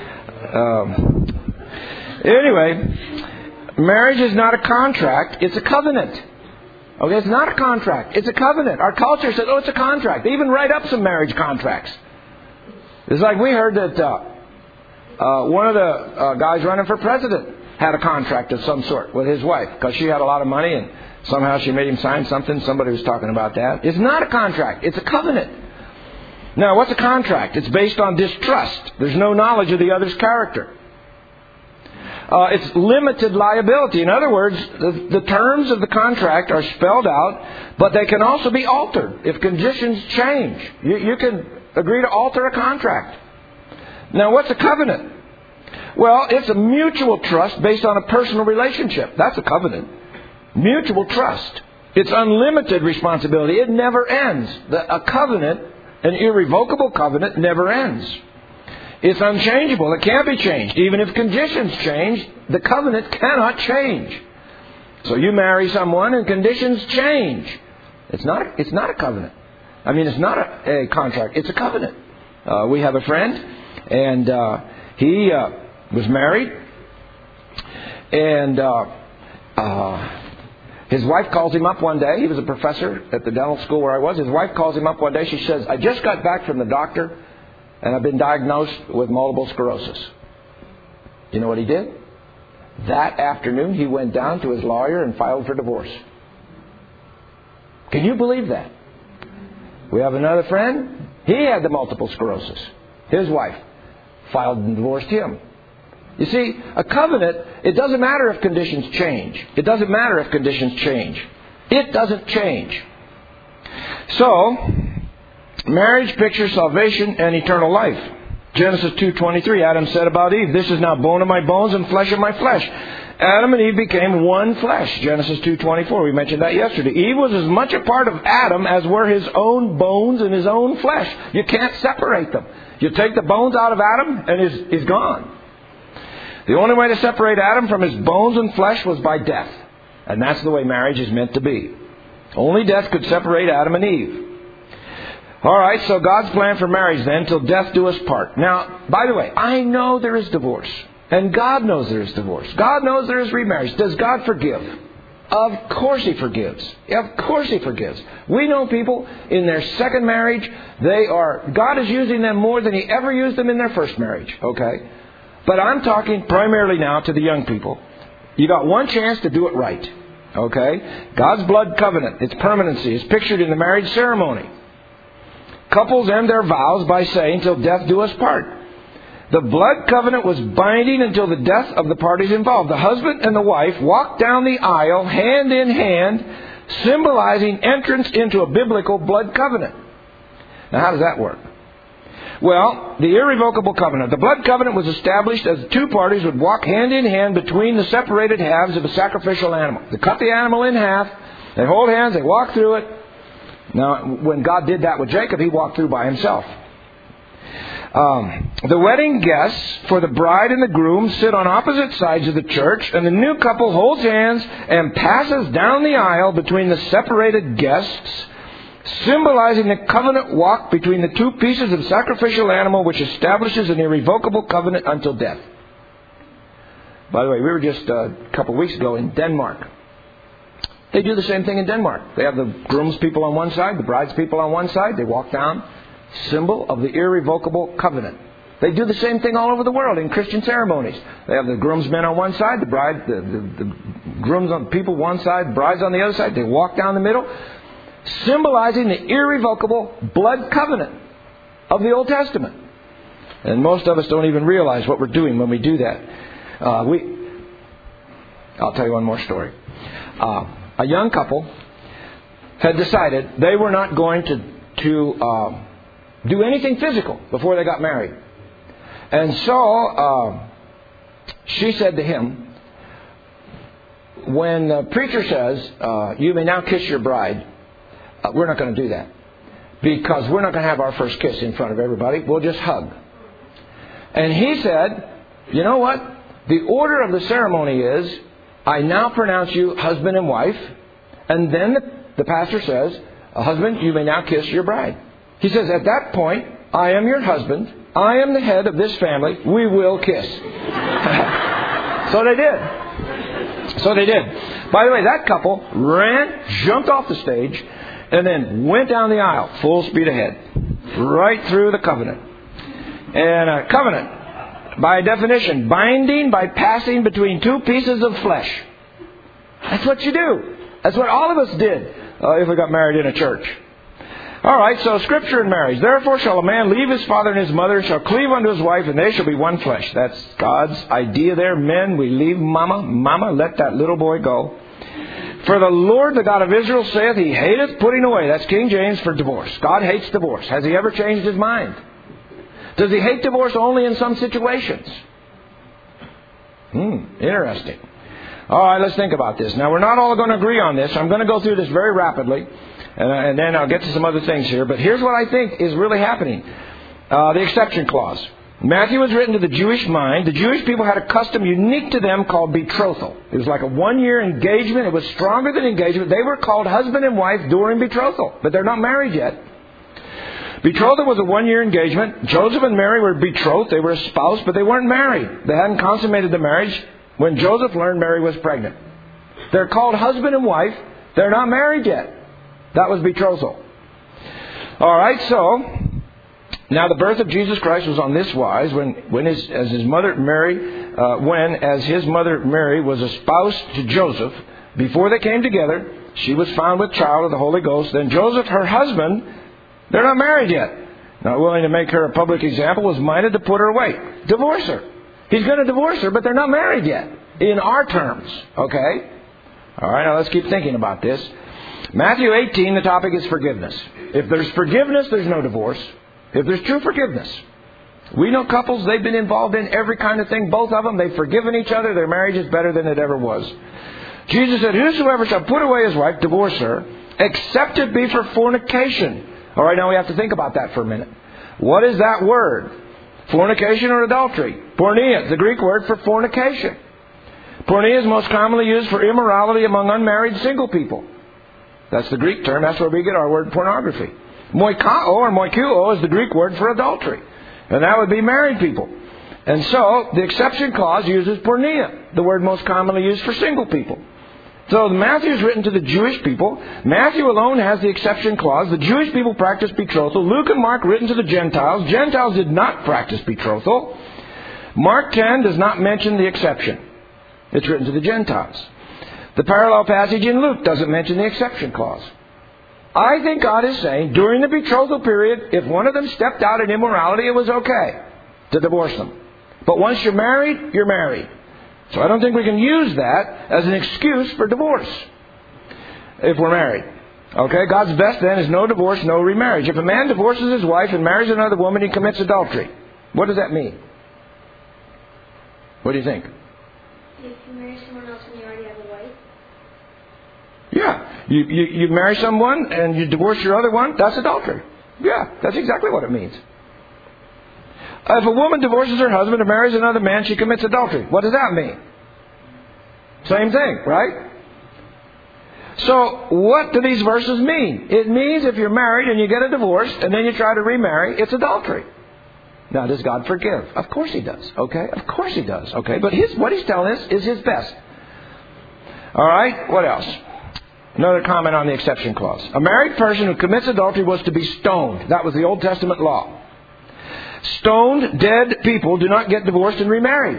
Anyway, marriage is not a contract. It's a covenant. Okay, it's not a contract. It's a covenant. Our culture says, it's a contract. They even write up some marriage contracts. It's like we heard that one of the guys running for president had a contract of some sort with his wife because she had a lot of money and somehow she made him sign something. Somebody was talking about that. It's not a contract. It's a covenant. Now, what's a contract? It's based on distrust. There's no knowledge of the other's character. It's limited liability. In other words, the terms of the contract are spelled out, but they can also be altered if conditions change. You can agree to alter a contract. Now, what's a covenant? Well, it's a mutual trust based on a personal relationship. That's a covenant. Mutual trust. It's unlimited responsibility. It never ends. A covenant, an irrevocable covenant, never ends. It's unchangeable. It can't be changed. Even if conditions change, the covenant cannot change. So you marry someone and conditions change. It's not a covenant. I mean, it's not a contract. It's a covenant. We have a friend, and he was married, and his wife calls him up one day. He was a professor at the dental school where I was. His wife calls him up one day. She says, I just got back from the doctor, and I've been diagnosed with multiple sclerosis. You know what he did? That afternoon, he went down to his lawyer and filed for divorce. Can you believe that? We have another friend. He had the multiple sclerosis. His wife filed and divorced him. You see, a covenant, it doesn't matter if conditions change. It doesn't matter if conditions change. It doesn't change. So, marriage pictures salvation and eternal life. Genesis 2:23, Adam said about Eve, this is now bone of my bones and flesh of my flesh. Adam and Eve became one flesh. Genesis 2:24, we mentioned that yesterday. Eve was as much a part of Adam as were his own bones and his own flesh. You can't separate them. You take the bones out of Adam and he's gone. The only way to separate Adam from his bones and flesh was by death. And that's the way marriage is meant to be. Only death could separate Adam and Eve. All right, so God's plan for marriage then, till death do us part. Now, by the way, I know there is divorce. And God knows there is divorce. God knows there is remarriage. Does God forgive? Of course He forgives. Of course He forgives. We know people in their second marriage, God is using them more than He ever used them in their first marriage. Okay? But I'm talking primarily now to the young people. You got one chance to do it right. Okay? God's blood covenant, its permanency, is pictured in the marriage ceremony. Couples end their vows by saying, till death do us part. The blood covenant was binding until the death of the parties involved. The husband and the wife walked down the aisle hand in hand, symbolizing entrance into a biblical blood covenant. Now, how does that work? Well, the irrevocable covenant. The blood covenant was established as the two parties would walk hand in hand between the separated halves of a sacrificial animal. They cut the animal in half, they hold hands, they walk through it. Now, when God did that with Jacob, He walked through by Himself. The wedding guests for the bride and the groom sit on opposite sides of the church, and the new couple holds hands and passes down the aisle between the separated guests, symbolizing the covenant walk between the two pieces of sacrificial animal, which establishes an irrevocable covenant until death. By the way, we were just a couple of weeks ago in Denmark. They do the same thing in Denmark. They have the groom's people on one side, the bride's people on one side. They walk down, symbol of the irrevocable covenant. They do the same thing all over the world in Christian ceremonies. They have the groomsmen on one side, the bride, the grooms on people one side, the bride's on the other side. They walk down the middle, symbolizing the irrevocable blood covenant of the Old Testament. And most of us don't even realize what we're doing when we do that. I'll tell you one more story. A young couple had decided they were not going to do anything physical before they got married. And so she said to him, when the preacher says, you may now kiss your bride, we're not going to do that. Because we're not going to have our first kiss in front of everybody. We'll just hug. And he said, you know what? The order of the ceremony is, I now pronounce you husband and wife. And then the pastor says, husband, you may now kiss your bride. He says, at that point, I am your husband. I am the head of this family. We will kiss. So they did. By the way, that couple ran, jumped off the stage, and then went down the aisle, full speed ahead, right through the covenant. And a covenant, by definition, binding by passing between two pieces of flesh. That's what you do. That's what all of us did if we got married in a church. All right, so Scripture and marriage. Therefore shall a man leave his father and his mother, and shall cleave unto his wife, and they shall be one flesh. That's God's idea there. Men, we leave mama. Mama, let that little boy go. For the Lord, the God of Israel, saith, He hateth putting away. That's King James for divorce. God hates divorce. Has He ever changed His mind? Does He hate divorce only in some situations? Interesting. All right, let's think about this. Now, we're not all going to agree on this. I'm going to go through this very rapidly. And then I'll get to some other things here. But here's what I think is really happening. The exception clause. Matthew was written to the Jewish mind. The Jewish people had a custom unique to them called betrothal. It was like a one-year engagement. It was stronger than engagement. They were called husband and wife during betrothal. But they're not married yet. Betrothal was a one-year engagement. Joseph and Mary were betrothed. They were espoused, but they weren't married. They hadn't consummated the marriage when Joseph learned Mary was pregnant. They're called husband and wife. They're not married yet. That was betrothal. All right, so now the birth of Jesus Christ was on this wise as his mother Mary was espoused to Joseph. Before they came together, she was found with child of the Holy Ghost. Then Joseph, her husband, they're not married yet, not willing to make her a public example, was minded to put her away, divorce her. He's going to divorce her, but they're not married yet, in our terms. Okay? All right, now let's keep thinking about this. Matthew 18, the topic is forgiveness. If there's forgiveness, there's no divorce. If there's true forgiveness. We know couples, they've been involved in every kind of thing. Both of them, they've forgiven each other. Their marriage is better than it ever was. Jesus said, whosoever shall put away his wife, divorce her, except it be for fornication. All right, now we have to think about that for a minute. What is that word? Fornication or adultery? Porneia, the Greek word for fornication. Porneia is most commonly used for immorality among unmarried single people. That's the Greek term. That's where we get our word pornography. Moikao or moikuo is the Greek word for adultery. And that would be married people. And so, the exception clause uses porneia, the word most commonly used for single people. So, Matthew is written to the Jewish people. Matthew alone has the exception clause. The Jewish people practice betrothal. Luke and Mark written to the Gentiles. Gentiles did not practice betrothal. Mark 10 does not mention the exception. It's written to the Gentiles. The parallel passage in Luke doesn't mention the exception clause. I think God is saying, during the betrothal period, if one of them stepped out in immorality, it was okay to divorce them. But once you're married, you're married. So I don't think we can use that as an excuse for divorce if we're married. Okay, God's best then is no divorce, no remarriage. If a man divorces his wife and marries another woman, he commits adultery. What does that mean? What do you think? If you marry someone else when you already have a wife? Yeah. You marry someone and you divorce your other one, that's adultery. Yeah, that's exactly what it means. If a woman divorces her husband and marries another man, she commits adultery. What does that mean? Same thing, right? So, what do these verses mean? It means if you're married and you get a divorce and then you try to remarry, it's adultery. Now, does God forgive? Of course He does. Okay? Of course He does. Okay? But what He's telling us is His best. All right? What else? Another comment on the exception clause. A married person who commits adultery was to be stoned. That was the Old Testament law. Stoned, dead people do not get divorced and remarried.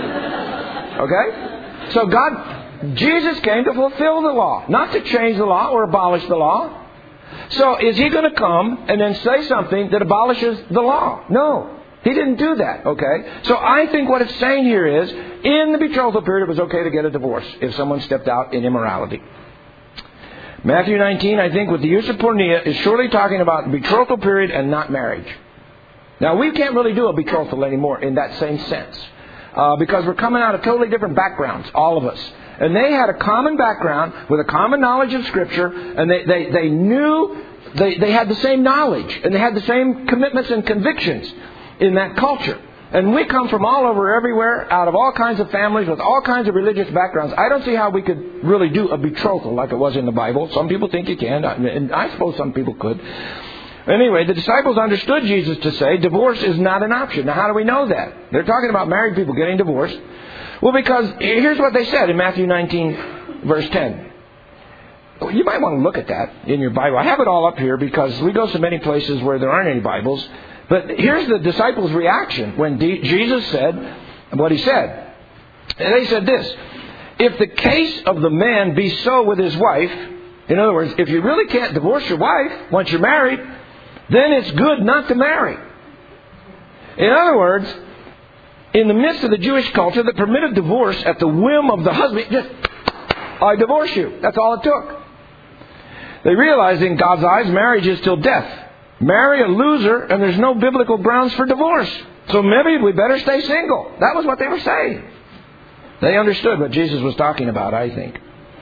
Okay? So Jesus came to fulfill the law, not to change the law or abolish the law. So is He going to come and then say something that abolishes the law? No. He didn't do that, okay? So I think what it's saying here is, in the betrothal period, it was okay to get a divorce if someone stepped out in immorality. Matthew 19, I think, with the use of porneia, is surely talking about the betrothal period and not marriage. Now, we can't really do a betrothal anymore in that same sense. Because we're coming out of totally different backgrounds, all of us. And they had a common background with a common knowledge of Scripture, and they knew, they had the same knowledge, and they had the same commitments and convictions in that culture. And we come from all over everywhere, out of all kinds of families, with all kinds of religious backgrounds. I don't see how we could really do a betrothal like it was in the Bible. Some people think you can, and I suppose some people could. Anyway, the disciples understood Jesus to say divorce is not an option. Now, how do we know that? They're talking about married people getting divorced. Well, because here's what they said in Matthew 19, verse 10. You might want to look at that in your Bible. I have it all up here because we go so many places where there aren't any Bibles. But here's the disciples' reaction when Jesus said what he said. And they said this: if the case of the man be so with his wife, in other words, if you really can't divorce your wife once you're married, then it's good not to marry. In other words, in the midst of the Jewish culture that permitted divorce at the whim of the husband, just, I divorce you. That's all it took. They realized in God's eyes, marriage is till death. Marry a loser and there's no biblical grounds for divorce. So maybe we better stay single. That was what they were saying. They understood what Jesus was talking about, I think.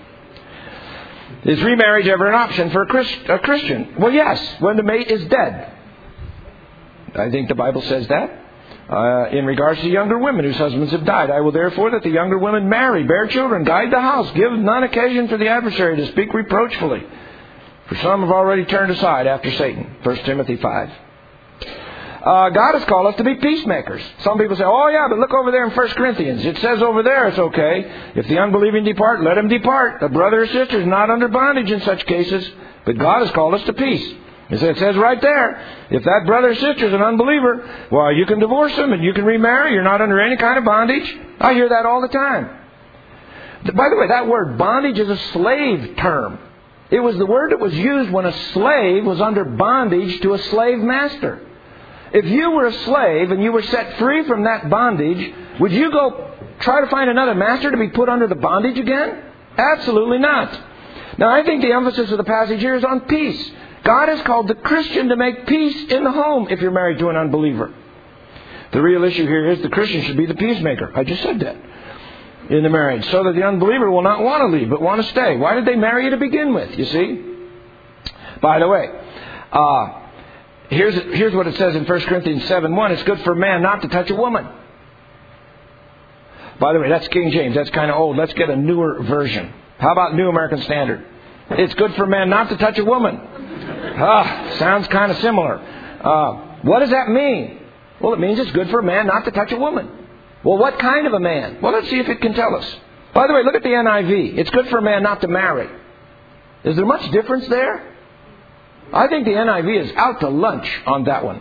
Is remarriage ever an option for a Christian? Well, yes, when the mate is dead. I think the Bible says that. In regards to younger women whose husbands have died, I will therefore that the younger women marry, bear children, guide the house, give none occasion for the adversary to speak reproachfully. For some have already turned aside after Satan. 1 Timothy 5. God has called us to be peacemakers. Some people say, oh yeah, but look over there in 1 Corinthians. It says over there it's okay. If the unbelieving depart, let him depart. A brother or sister is not under bondage in such cases. But God has called us to peace. It says right there, if that brother or sister is an unbeliever, well, you can divorce them and you can remarry. You're not under any kind of bondage. I hear that all the time. By the way, that word bondage is a slave term. It was the word that was used when a slave was under bondage to a slave master. If you were a slave and you were set free from that bondage, would you go try to find another master to be put under the bondage again? Absolutely not. Now, I think the emphasis of the passage here is on peace. God has called the Christian to make peace in the home if you're married to an unbeliever. The real issue here is the Christian should be the peacemaker. I just said that. In the marriage, so that the unbeliever will not want to leave, but want to stay. Why did they marry you to begin with, you see? By the way, here's what it says in 1 Corinthians 7:1. It's good for a man not to touch a woman. By the way, that's King James. That's kind of old. Let's get a newer version. How about New American Standard? It's good for a man not to touch a woman. Sounds kind of similar. What does that mean? Well, it means it's good for a man not to touch a woman. Well, what kind of a man? Well, let's see if it can tell us. By the way, look at the NIV. It's good for a man not to marry. Is there much difference there? I think the NIV is out to lunch on that one.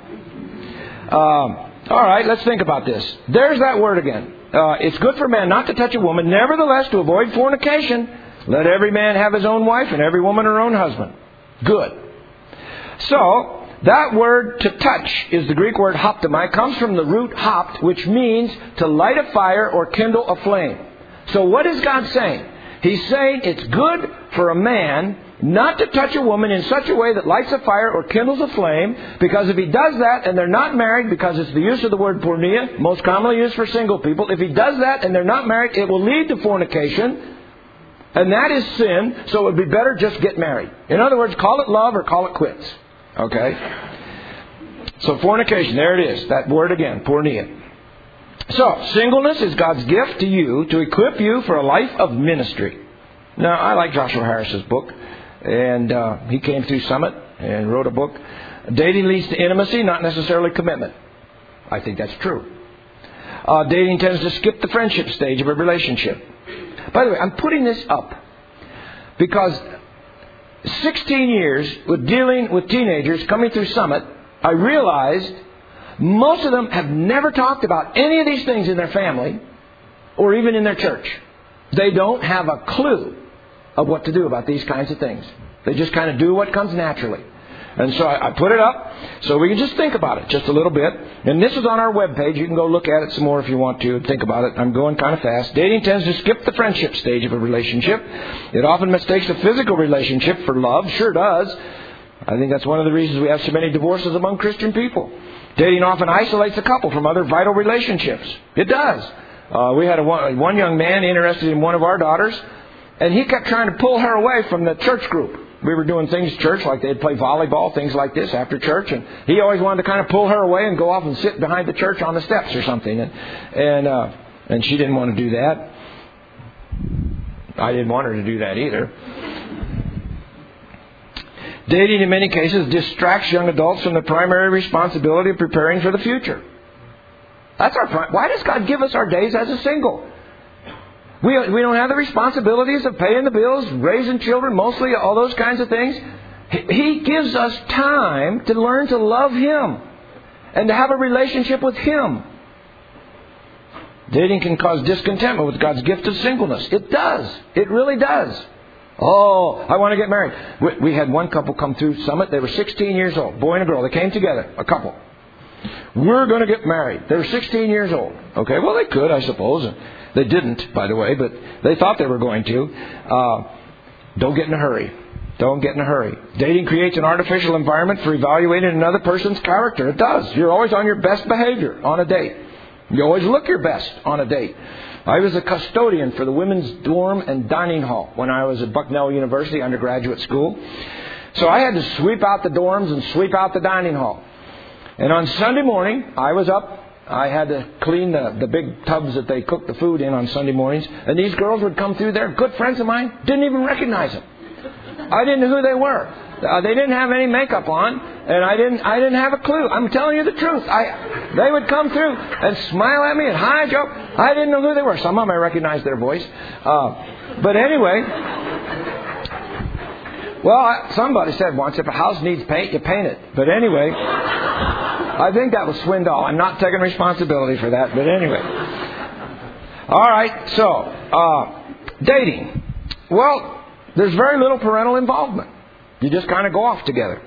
All right, let's think about this. There's that word again. It's good for a man not to touch a woman. Nevertheless, to avoid fornication, let every man have his own wife and every woman her own husband. Good. So, that word to touch is the Greek word hoptomai. It comes from the root hopt, which means to light a fire or kindle a flame. So what is God saying? He's saying it's good for a man not to touch a woman in such a way that lights a fire or kindles a flame, because if he does that and they're not married, because it's the use of the word porneia, most commonly used for single people, if he does that and they're not married, it will lead to fornication, and that is sin, so it would be better just get married. In other words, call it love or call it quits. Okay? So fornication, there it is. That word again, porneia. So, singleness is God's gift to you to equip you for a life of ministry. Now, I like Joshua Harris's book. And he came through Summit and wrote a book. Dating leads to intimacy, not necessarily commitment. I think that's true. Dating tends to skip the friendship stage of a relationship. By the way, I'm putting this up because 16 years with dealing with teenagers coming through Summit, I realized most of them have never talked about any of these things in their family or even in their church. They don't have a clue of what to do about these kinds of things. They just kind of do what comes naturally. And so I put it up so we can just think about it just a little bit. And this is on our webpage. You can go look at it some more if you want to. Think about it. I'm going kind of fast. Dating tends to skip the friendship stage of a relationship. It often mistakes a physical relationship for love. Sure does. I think that's one of the reasons we have so many divorces among Christian people. Dating often isolates a couple from other vital relationships. It does. We had one young man interested in one of our daughters, and he kept trying to pull her away from the church group. We were doing things at church, like they'd play volleyball, things like this after church. And he always wanted to kind of pull her away and go off and sit behind the church on the steps or something. And she didn't want to do that. I didn't want her to do that either. Dating, in many cases, distracts young adults from the primary responsibility of preparing for the future. That's why does God give us our days as a single? We don't have the responsibilities of paying the bills, raising children, mostly all those kinds of things. He gives us time to learn to love Him and to have a relationship with Him. Dating can cause discontentment with God's gift of singleness. It does. It really does. Oh, I want to get married. We had one couple come through Summit. They were 16 years old, boy and a girl. They came together, a couple. We're going to get married. They were 16 years old. Okay, well, they could, I suppose. They didn't, by the way, but they thought they were going to. Don't get in a hurry. Don't get in a hurry. Dating creates an artificial environment for evaluating another person's character. It does. You're always on your best behavior on a date. You always look your best on a date. I was a custodian for the women's dorm and dining hall when I was at Bucknell University undergraduate school. So I had to sweep out the dorms and sweep out the dining hall. And on Sunday morning, I was up. I had to clean the big tubs that they cooked the food in on Sunday mornings. And these girls would come through there, good friends of mine, didn't even recognize them. I didn't know who they were. They didn't have any makeup on, and I didn't have a clue. I'm telling you the truth. They would come through and smile at me and hi, Joe. I didn't know who they were. Some of them I recognized their voice. But anyway, well, somebody said once, if a house needs paint, you paint it. But anyway, I think that was Swindoll. I'm not taking responsibility for that. But anyway. All right, so dating. Well, there's very little parental involvement. You just kind of go off together.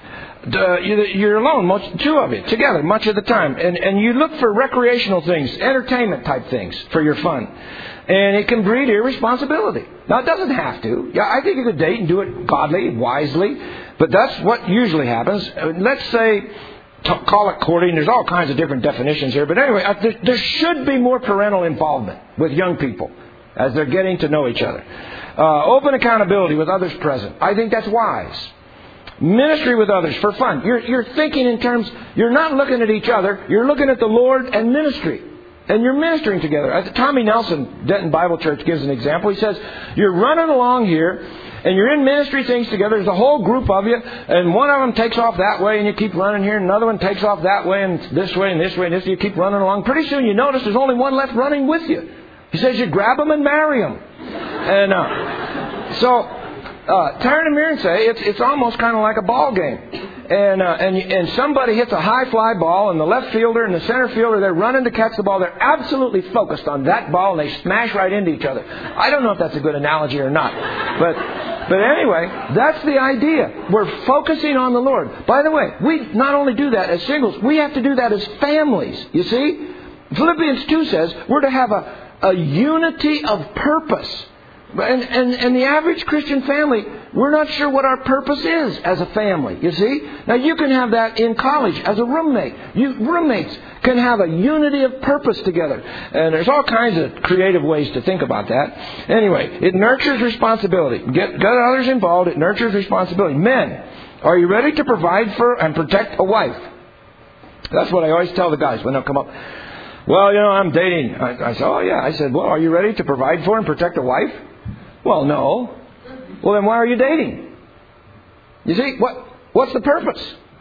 You're alone, two of you, together, much of the time. And you look for recreational things, entertainment type things for your fun. And it can breed irresponsibility. Now, it doesn't have to. Yeah, I think you could date and do it godly, wisely. But that's what usually happens. Let's say, call it courting. There's all kinds of different definitions here. But anyway, there should be more parental involvement with young people as they're getting to know each other. Open accountability with others present. I think that's wise. Ministry with others for fun. You're thinking in terms, you're not looking at each other, you're looking at the Lord and ministry. And you're ministering together. Tommy Nelson, Denton Bible Church, gives an example. He says, you're running along here, and you're in ministry things together. There's a whole group of you, and one of them takes off that way, and you keep running here, and another one takes off that way, and this way, and this way, and this way. You keep running along. Pretty soon you notice there's only one left running with you. He says you grab them and marry them. And so turn to me and say it's almost kind of like a ball game. And somebody hits a high fly ball, and the left fielder and the center fielder, they're running to catch the ball. They're absolutely focused on that ball, and they smash right into each other. I don't know if that's a good analogy or not. But anyway, that's the idea. We're focusing on the Lord. By the way, we not only do that as singles, we have to do that as families. You see? Philippians 2 says we're to have a unity of purpose. And the average Christian family, we're not sure what our purpose is as a family, you see. Now, you can have that in college as a roommate. Roommates can have a unity of purpose together. And there's all kinds of creative ways to think about that. Anyway, it nurtures responsibility. Get others involved, it nurtures responsibility. Men, are you ready to provide for and protect a wife? That's what I always tell the guys when they'll come up. Well, I'm dating. I said, oh, yeah. I said, well, are you ready to provide for and protect a wife? Well, no. Well, then why are you dating? You see, what's the purpose?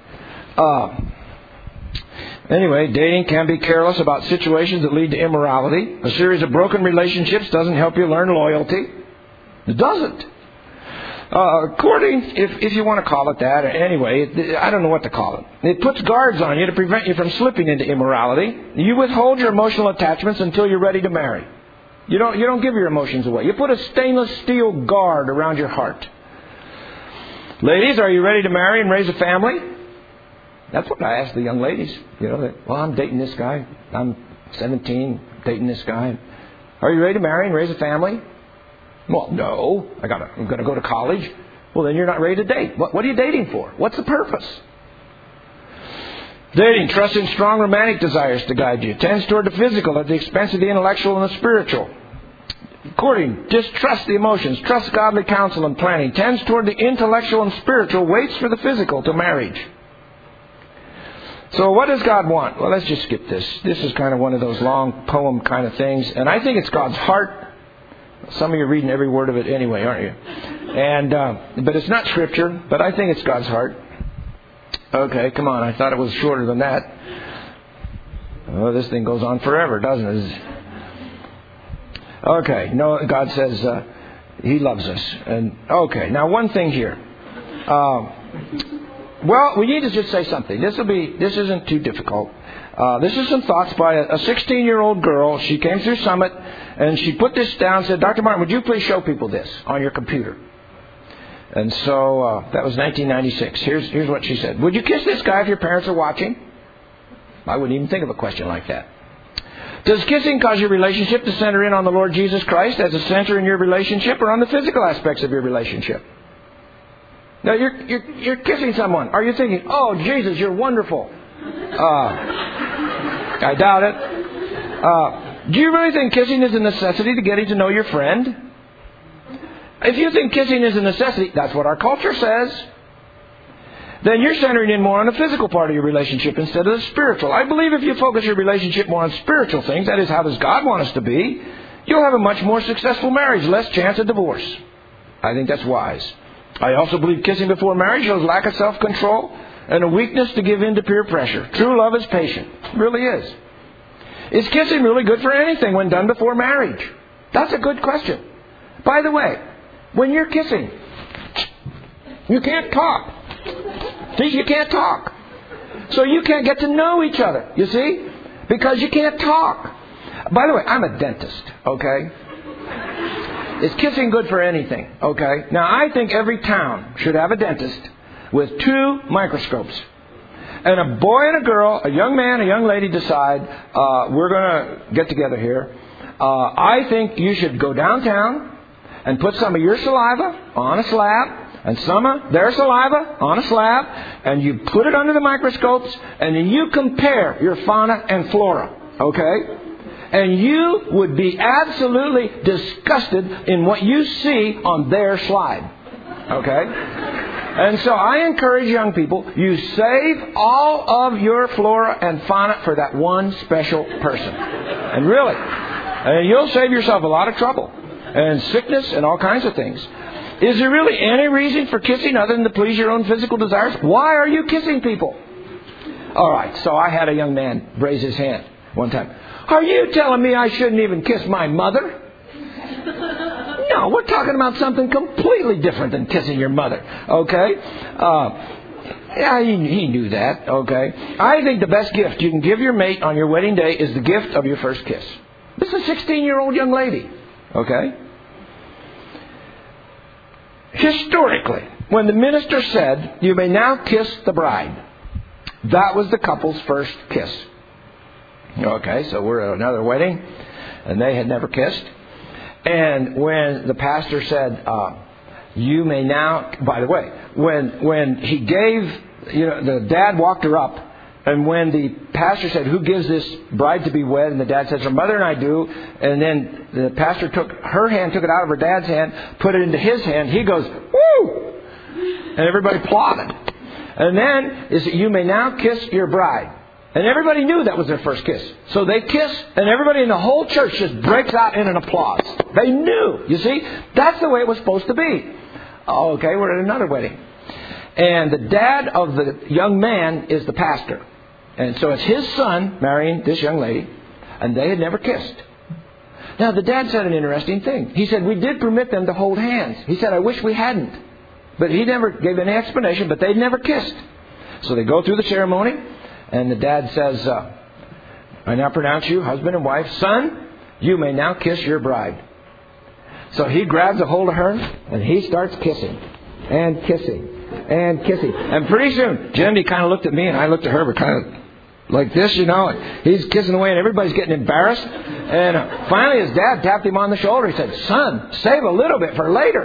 Anyway, dating can be careless about situations that lead to immorality. A series of broken relationships doesn't help you learn loyalty. It doesn't. Courting, if you want to call it that, anyway, I don't know what to call it. It puts guards on you to prevent you from slipping into immorality. You withhold your emotional attachments until you're ready to marry. You don't give your emotions away. You put a stainless steel guard around your heart. Ladies, are you ready to marry and raise a family? That's what I ask the young ladies. Well, I'm dating this guy. I'm 17, dating this guy. Are you ready to marry and raise a family? Well, no. I'm going to go to college. Well, then you're not ready to date. What are you dating for? What's the purpose? Dating, trusting strong romantic desires to guide you, tends toward the physical at the expense of the intellectual and the spiritual. Courting, distrust the emotions, trust godly counsel and planning, tends toward the intellectual and spiritual, waits for the physical to marriage. So what does God want? Well, let's just skip this. This is kind of one of those long poem kind of things. And I think it's God's heart. Some of you are reading every word of it anyway, aren't you? And but it's not Scripture, but I think it's God's heart. Okay, come on. I thought it was shorter than that. Oh, this thing goes on forever, doesn't it? Okay, no, God says He loves us. And okay, now one thing here. Well, we need to just say something. This isn't too difficult. This is some thoughts by a 16-year-old girl. She came through Summit, and she put this down and said, Dr. Martin, would you please show people this on your computer? And so that was 1996. Here's what she said. Would you kiss this guy if your parents are watching? I wouldn't even think of a question like that. Does kissing cause your relationship to center in on the Lord Jesus Christ as a center in your relationship or on the physical aspects of your relationship? Now, you're kissing someone. Are you thinking, oh, Jesus, you're wonderful? I doubt it. Do you really think kissing is a necessity to getting to know your friend? If you think kissing is a necessity, that's what our culture says. Then you're centering in more on the physical part of your relationship instead of the spiritual. I believe if you focus your relationship more on spiritual things, that is, how does God want us to be, you'll have a much more successful marriage, less chance of divorce. I think that's wise. I also believe kissing before marriage shows lack of self-control and a weakness to give in to peer pressure. True love is patient. It really is. Is kissing really good for anything when done before marriage? That's a good question. By the way, when you're kissing, you can't talk. See, you can't talk. So you can't get to know each other, you see? Because you can't talk. By the way, I'm a dentist, okay? Is kissing good for anything? Okay. Now, I think every town should have a dentist with 2 microscopes. And a boy and a girl, a young man, a young lady decide, we're going to get together here. I think you should go downtown and put some of your saliva on a slab and some of their saliva on a slab, and you put it under the microscopes, and then you compare your fauna and flora. Okay? And you would be absolutely disgusted in what you see on their slide. Okay? And so I encourage young people, you save all of your flora and fauna for that one special person. And really, you'll save yourself a lot of trouble and sickness and all kinds of things. Is there really any reason for kissing other than to please your own physical desires? Why are you kissing people? All right, so I had a young man raise his hand one time. Are you telling me I shouldn't even kiss my mother? No, we're talking about something completely different than kissing your mother. Okay? Yeah, he knew that. Okay? I think the best gift you can give your mate on your wedding day is the gift of your first kiss. This is a 16-year-old young lady. Okay? Historically, when the minister said, you may now kiss the bride, that was the couple's first kiss. Okay, so we're at another wedding, and they had never kissed. And when the pastor said, you may now, by the way, when he gave, the dad walked her up, and when the pastor said, who gives this bride to be wed? And the dad says, her mother and I do. And then the pastor took her hand, took it out of her dad's hand, put it into his hand. He goes, woo! And everybody applauded. And then is you may now kiss your bride. And everybody knew that was their first kiss. So they kiss, and everybody in the whole church just breaks out in an applause. They knew. You see? That's the way it was supposed to be. Okay, we're at another wedding. And the dad of the young man is the pastor. And so it's his son marrying this young lady, and they had never kissed. Now, the dad said an interesting thing. He said, we did permit them to hold hands. He said, I wish we hadn't. But he never gave any explanation, but they'd never kissed. So they go through the ceremony, and the dad says, I now pronounce you husband and wife. Son, you may now kiss your bride. So he grabs a hold of her, and he starts kissing, and kissing, and kissing. And pretty soon, Jenny kind of looked at me, and I looked at her. We're kind of like this, He's kissing away, and everybody's getting embarrassed. And finally, his dad tapped him on the shoulder. He said, son, save a little bit for later.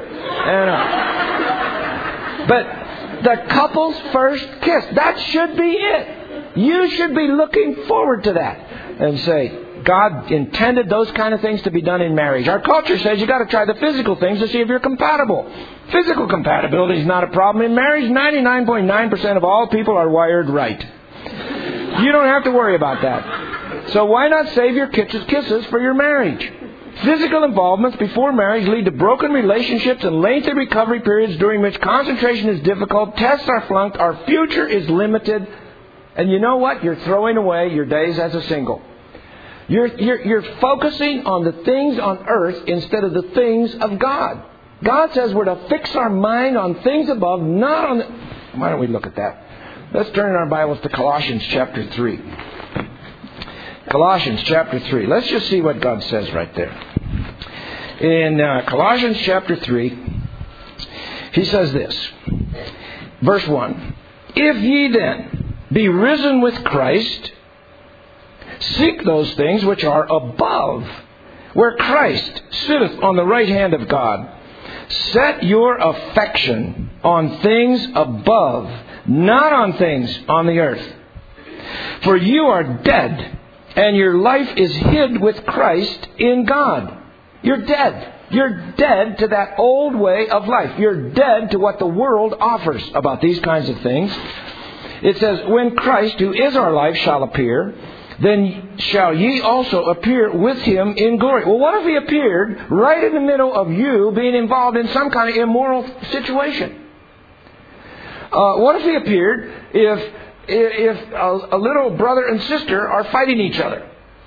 And but the couple's first kiss, that should be it. You should be looking forward to that and say, God intended those kind of things to be done in marriage. Our culture says you got to try the physical things to see if you're compatible. Physical compatibility is not a problem in marriage. 99.9% of all people are wired right. You don't have to worry about that. So why not save your kisses for your marriage? Physical involvements before marriage lead to broken relationships and lengthy recovery periods during which concentration is difficult, tests are flunked, our future is limited. And you know what? You're throwing away your days as a single. You're focusing on the things on earth instead of the things of God. God says we're to fix our mind on things above, not on the... Why don't we look at that? Let's turn in our Bibles to Colossians chapter 3. Colossians chapter 3. Let's just see what God says right there. In Colossians chapter 3, He says this. Verse 1. If ye then be risen with Christ, seek those things which are above, where Christ sitteth on the right hand of God. Set your affection on things above, not on things on the earth. For you are dead, and your life is hid with Christ in God. You're dead. You're dead to that old way of life. You're dead to what the world offers about these kinds of things. It says, when Christ, who is our life, shall appear, then shall ye also appear with Him in glory. Well, what if He appeared right in the middle of you being involved in some kind of immoral situation? What if He appeared if a little brother and sister are fighting each other?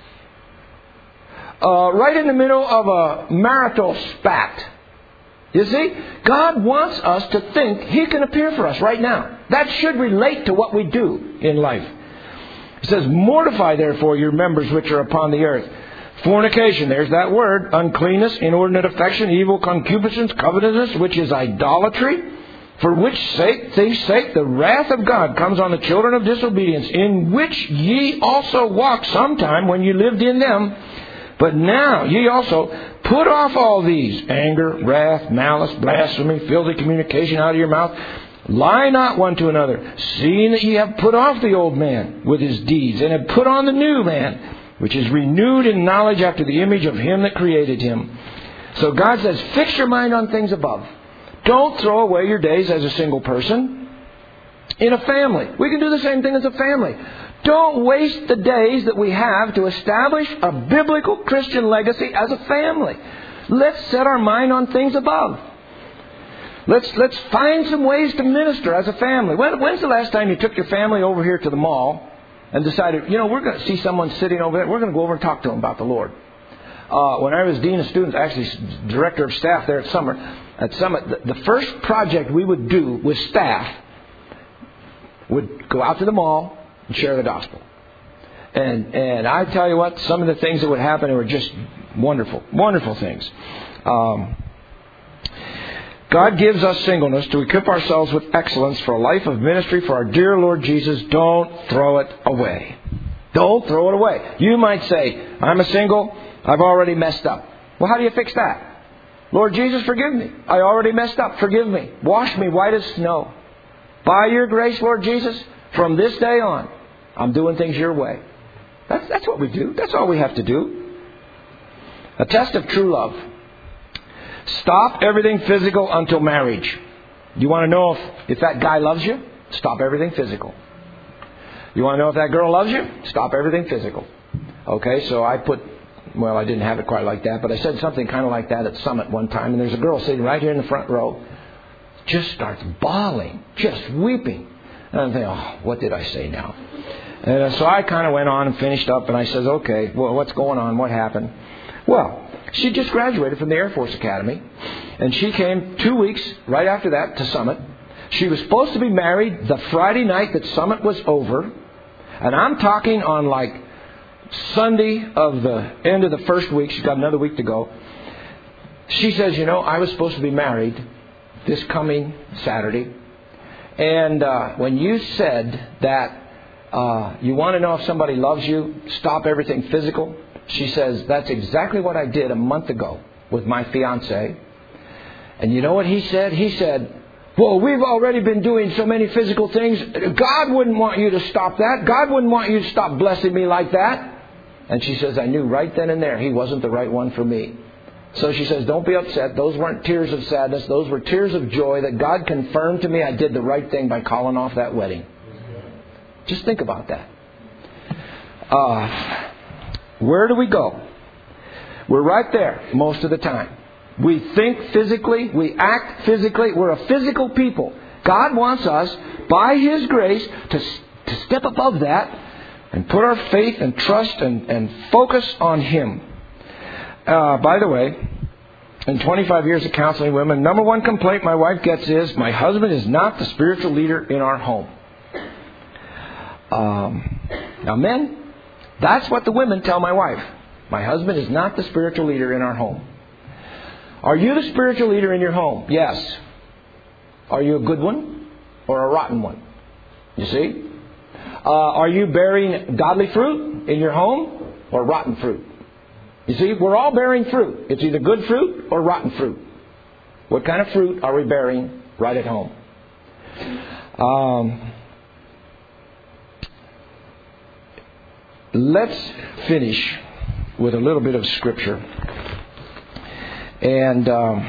Right in the middle of a marital spat. You see, God wants us to think He can appear for us right now. That should relate to what we do in life. It says, mortify therefore your members which are upon the earth. Fornication, there's that word. Uncleanness, inordinate affection, evil concupiscence, covetousness, which is idolatry. For which things sake the wrath of God comes on the children of disobedience, in which ye also walked sometime when you lived in them. But now ye also put off all these: anger, wrath, malice, blasphemy, filthy communication out of your mouth. Lie not one to another, seeing that ye have put off the old man with his deeds, and have put on the new man, which is renewed in knowledge after the image of Him that created him. So God says, fix your mind on things above. Don't throw away your days as a single person. In a family, we can do the same thing as a family. Don't waste the days that we have to establish a biblical Christian legacy as a family. Let's set our mind on things above. Let's find some ways to minister as a family. When's the last time you took your family over here to the mall and decided, we're going to see someone sitting over there. We're going to go over and talk to them about the Lord. When I was dean of students, actually director of staff there at Summit, the first project we would do with staff would go out to the mall and share the gospel. And I tell you what, some of the things that would happen were just wonderful, wonderful things. God gives us singleness to equip ourselves with excellence for a life of ministry for our dear Lord Jesus. Don't throw it away. Don't throw it away. You might say, I'm a single. I've already messed up. Well, how do you fix that? Lord Jesus, forgive me. I already messed up. Forgive me. Wash me white as snow. By your grace, Lord Jesus, from this day on, I'm doing things your way. That's what we do. That's all we have to do. A test of true love. Stop everything physical until marriage. You want to know if that guy loves you? Stop everything physical. You want to know if that girl loves you? Stop everything physical. Okay, so I didn't have it quite like that, but I said something kind of like that at Summit one time, and there's a girl sitting right here in the front row, just starts bawling, just weeping. And I'm thinking, what did I say now? And so I kind of went on and finished up, and I said, okay, well, what's going on? What happened? Well, she just graduated from the Air Force Academy, and she came 2 weeks right after that to Summit. She was supposed to be married the Friday night that Summit was over, and I'm talking on like Sunday of the end of the first week. She's got another week to go. She says, I was supposed to be married this coming Saturday, and when you said that you want to know if somebody loves you, stop everything physical. She says, that's exactly what I did a month ago with my fiancé. And you know what he said? He said, well, we've already been doing so many physical things. God wouldn't want you to stop that. God wouldn't want you to stop blessing me like that. And she says, I knew right then and there he wasn't the right one for me. So she says, don't be upset. Those weren't tears of sadness. Those were tears of joy that God confirmed to me I did the right thing by calling off that wedding. Just think about that. Where do we go? We're right there most of the time. We think physically. We act physically. We're a physical people. God wants us, by His grace, to step above that and put our faith and trust and focus on Him. By the way, in 25 years of counseling women, number one complaint my wife gets is, my husband is not the spiritual leader in our home. Now men, that's what the women tell my wife. My husband is not the spiritual leader in our home. Are you the spiritual leader in your home? Yes. Are you a good one or a rotten one? You see? Are you bearing godly fruit in your home or rotten fruit? You see, we're all bearing fruit. It's either good fruit or rotten fruit. What kind of fruit are we bearing right at home? Let's finish with a little bit of Scripture. And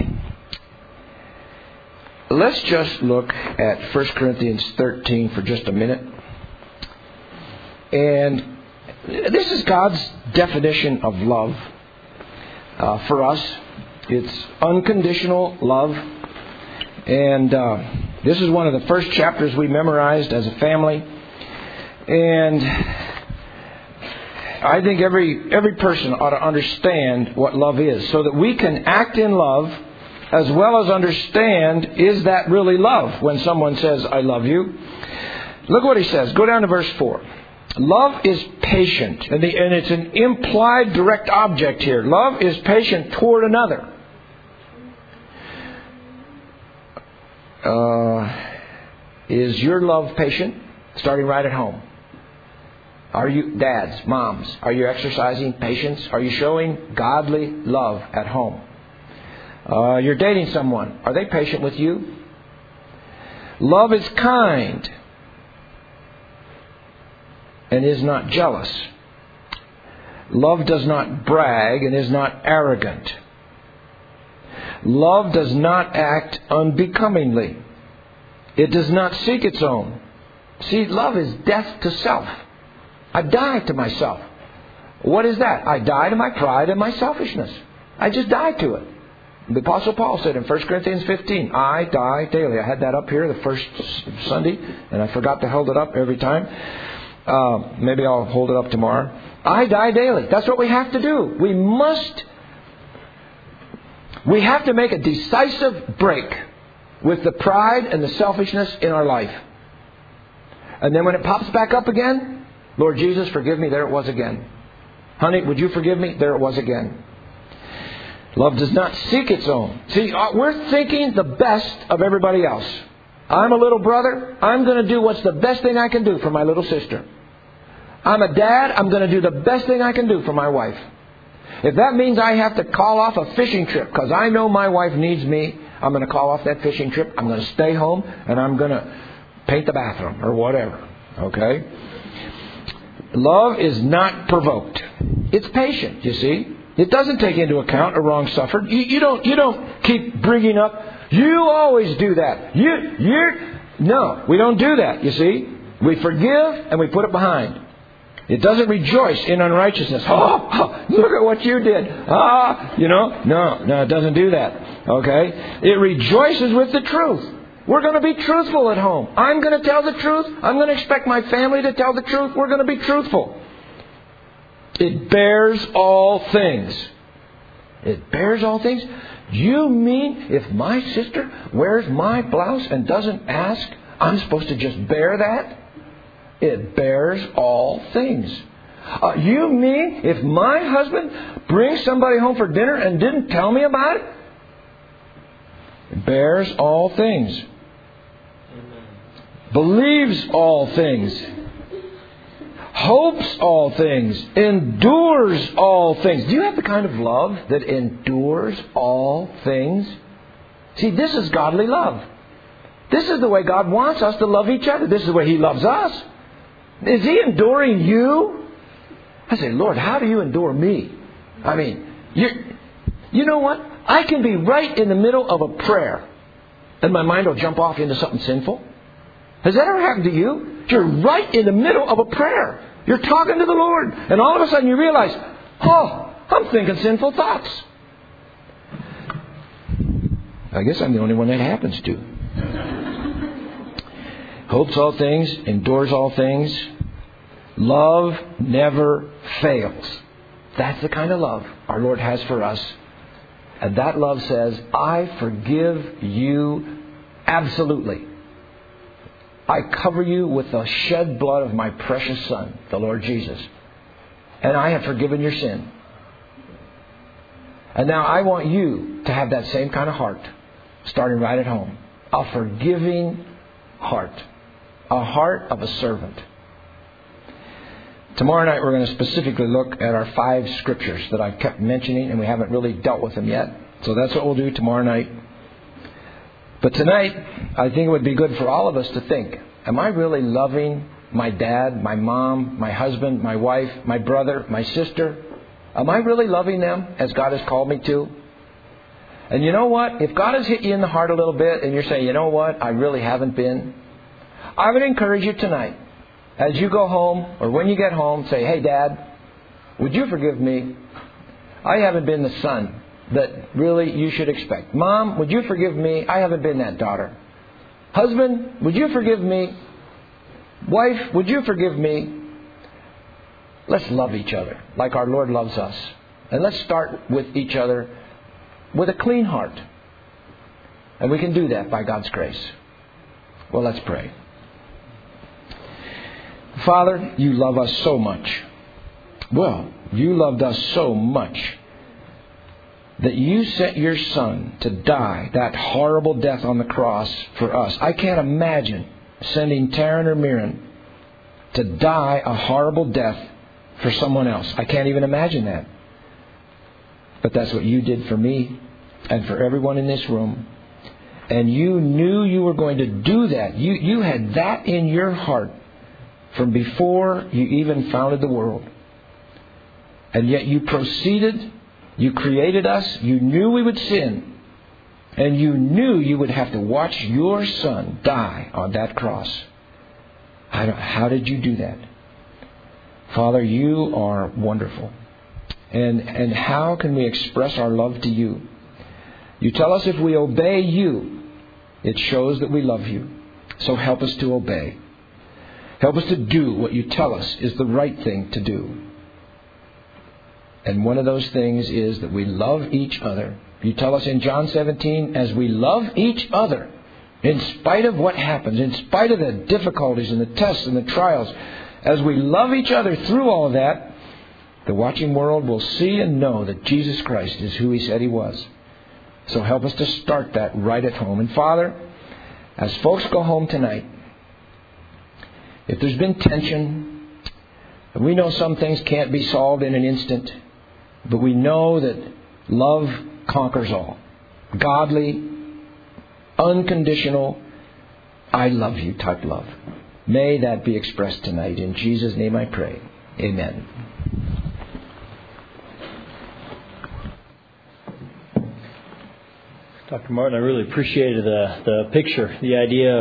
let's just look at 1 Corinthians 13 for just a minute. And this is God's definition of love for us. It's unconditional love. And this is one of the first chapters we memorized as a family. And I think every person ought to understand what love is, so that we can act in love as well as understand, is that really love when someone says, I love you? Look what he says. Go down to verse 4. Love is patient. And it's an implied direct object here. Love is patient toward another. Is your love patient? Starting right at home. Are you, dads, moms, are you exercising patience? Are you showing godly love at home? You're dating someone. Are they patient with you? Love is kind and is not jealous. Love does not brag and is not arrogant. Love does not act unbecomingly. It does not seek its own. See, love is death to self. I die to myself. What is that? I die to my pride and my selfishness. I just die to it. The Apostle Paul said in 1 Corinthians 15, I die daily. I had that up here the first Sunday, and I forgot to hold it up every time. Maybe I'll hold it up tomorrow. I die daily. That's what we have to do. We have to make a decisive break with the pride and the selfishness in our life. And then when it pops back up again, Lord Jesus, forgive me. There it was again. Honey, would you forgive me? There it was again. Love does not seek its own. See, we're thinking the best of everybody else. I'm a little brother. I'm going to do what's the best thing I can do for my little sister. I'm a dad. I'm going to do the best thing I can do for my wife. If that means I have to call off a fishing trip because I know my wife needs me, I'm going to call off that fishing trip. I'm going to stay home and I'm going to paint the bathroom or whatever. Okay? Love is not provoked. It's patient, you see. It doesn't take into account a wrong suffered. You don't keep bringing up, you always do that. No, we don't do that, you see. We forgive and we put it behind. It doesn't rejoice in unrighteousness. Oh, look at what you did. No, it doesn't do that. Okay? It rejoices with the truth. We're going to be truthful at home. I'm going to tell the truth. I'm going to expect my family to tell the truth. We're going to be truthful. It bears all things. It bears all things. You mean if my sister wears my blouse and doesn't ask, I'm supposed to just bear that? It bears all things. You mean if my husband brings somebody home for dinner and didn't tell me about it? It bears all things. Believes all things. Hopes all things. Endures all things. Do you have the kind of love that endures all things? See, this is godly love. This is the way God wants us to love each other. This is the way He loves us. Is He enduring you? I say, Lord, how do you endure me? I mean, you know what? I can be right in the middle of a prayer and my mind will jump off into something sinful. Has that ever happened to you? You're right in the middle of a prayer. You're talking to the Lord. And all of a sudden you realize, oh, I'm thinking sinful thoughts. I guess I'm the only one that happens to. Hopes all things, endures all things. Love never fails. That's the kind of love our Lord has for us. And that love says, I forgive you absolutely. I cover you with the shed blood of my precious Son, the Lord Jesus. And I have forgiven your sin. And now I want you to have that same kind of heart, starting right at home. A forgiving heart. A heart of a servant. Tomorrow night we're going to specifically look at our 5 scriptures that I've kept mentioning, and we haven't really dealt with them yet. So that's what we'll do tomorrow night. But tonight, I think it would be good for all of us to think, am I really loving my dad, my mom, my husband, my wife, my brother, my sister? Am I really loving them as God has called me to? And you know what? If God has hit you in the heart a little bit and you're saying, you know what? I really haven't been. I would encourage you tonight, as you go home or when you get home, say, hey, Dad, would you forgive me? I haven't been the son that really you should expect. Mom, would you forgive me? I haven't been that daughter. Husband, would you forgive me? Wife, would you forgive me? Let's love each other like our Lord loves us. And let's start with each other with a clean heart. And we can do that by God's grace. Well, let's pray. Father, you love us so much. Well, you loved us so much that you sent your Son to die that horrible death on the cross for us. I can't imagine sending Taryn or Mirren to die a horrible death for someone else. I can't even imagine that. But that's what you did for me and for everyone in this room. And you knew you were going to do that. You had that in your heart from before you even founded the world. And yet you proceeded. You created us. You knew we would sin. And you knew you would have to watch your Son die on that cross. How did you do that? Father, you are wonderful. And how can we express our love to you? You tell us if we obey you, it shows that we love you. So help us to obey. Help us to do what you tell us is the right thing to do. And one of those things is that we love each other. You tell us in John 17, as we love each other, in spite of what happens, in spite of the difficulties and the tests and the trials, as we love each other through all of that, the watching world will see and know that Jesus Christ is who He said He was. So help us to start that right at home. And Father, as folks go home tonight, if there's been tension, and we know some things can't be solved in an instant, but we know that love conquers all. Godly, unconditional, I love you type love. May that be expressed tonight. In Jesus' name I pray. Amen. Dr. Martin, I really appreciated the picture, the idea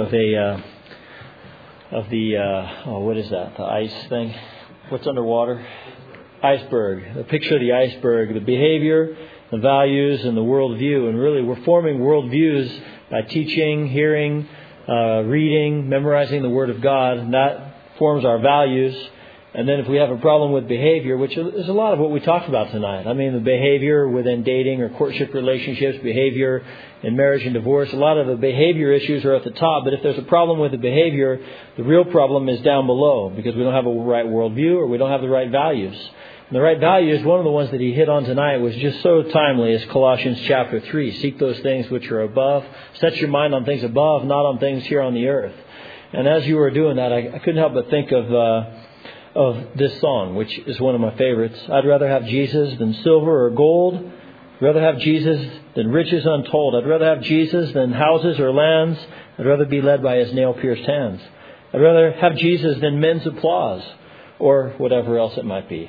of what is that? The ice thing? What's underwater? Iceberg. The picture of the iceberg, the behavior, the values, and the worldview. And really, we're forming worldviews by teaching, hearing, reading, memorizing the Word of God. And that forms our values. And then if we have a problem with behavior, which is a lot of what we talked about tonight. I mean, the behavior within dating or courtship relationships, behavior in marriage and divorce. A lot of the behavior issues are at the top. But if there's a problem with the behavior, the real problem is down below because we don't have a right worldview or we don't have the right values. And the right values, one of the ones that he hit on tonight was just so timely, is Colossians chapter 3. Seek those things which are above. Set your mind on things above, not on things here on the earth. And as you were doing that, I couldn't help but think of this song, which is one of my favorites. I'd rather have Jesus than silver or gold. I'd rather have Jesus than riches untold. I'd rather have Jesus than houses or lands. I'd rather be led by His nail-pierced hands. I'd rather have Jesus than men's applause or whatever else it might be.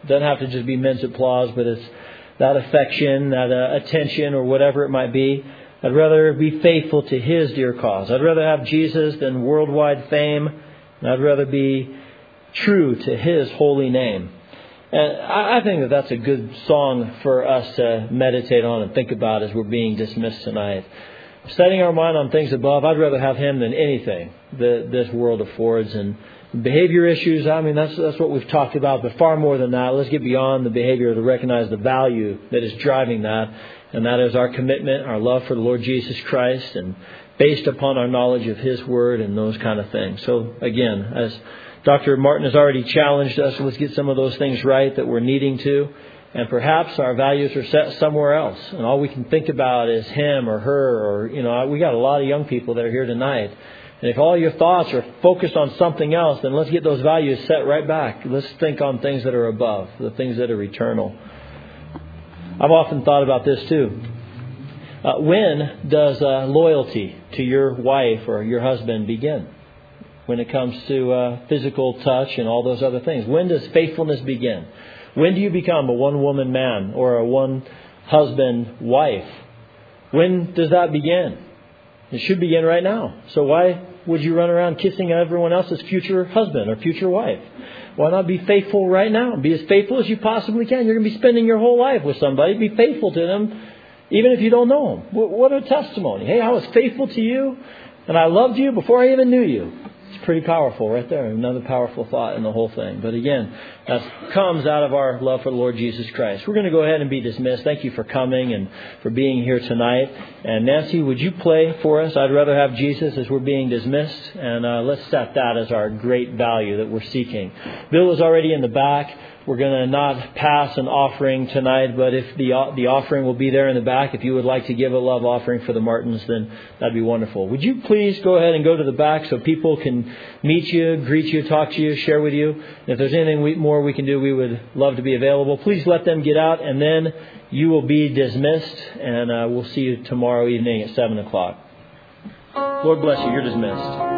It doesn't have to just be men's applause, but it's that affection, that attention, or whatever it might be. I'd rather be faithful to His dear cause. I'd rather have Jesus than worldwide fame. And I'd rather be true to His holy name. And I think that that's a good song for us to meditate on and think about as we're being dismissed tonight. Setting our mind on things above, I'd rather have Him than anything that this world affords. And behavior issues, I mean, that's what we've talked about. But far more than that, let's get beyond the behavior to recognize the value that is driving that. And that is our commitment, our love for the Lord Jesus Christ, and based upon our knowledge of His Word and those kind of things. So again, as Dr. Martin has already challenged us, let's get some of those things right that we're needing to. And perhaps our values are set somewhere else. And all we can think about is him or her, or, we got a lot of young people that are here tonight. And if all your thoughts are focused on something else, then let's get those values set right back. Let's think on things that are above, the things that are eternal. I've often thought about this too. When does loyalty to your wife or your husband begin? When it comes to physical touch and all those other things. When does faithfulness begin? When do you become a one-woman man or a one-husband wife? When does that begin? It should begin right now. So why would you run around kissing everyone else's future husband or future wife? Why not be faithful right now? Be as faithful as you possibly can. You're going to be spending your whole life with somebody. Be faithful to them, even if you don't know them. What a testimony. Hey, I was faithful to you, and I loved you before I even knew you. It's pretty powerful right there. Another powerful thought in the whole thing. But again, that comes out of our love for the Lord Jesus Christ. We're going to go ahead and be dismissed. Thank you for coming and for being here tonight. And Nancy, would you play for us? I'd rather have Jesus as we're being dismissed. And let's set that as our great value that we're seeking. Bill is already in the back. We're going to not pass an offering tonight, but if the offering will be there in the back, if you would like to give a love offering for the Martins, then that'd be wonderful. Would you please go ahead and go to the back so people can meet you, greet you, talk to you, share with you. And if there's anything more we can do, we would love to be available. Please let them get out, and then you will be dismissed, and we'll see you tomorrow evening at 7 o'clock. Lord bless you. You're dismissed.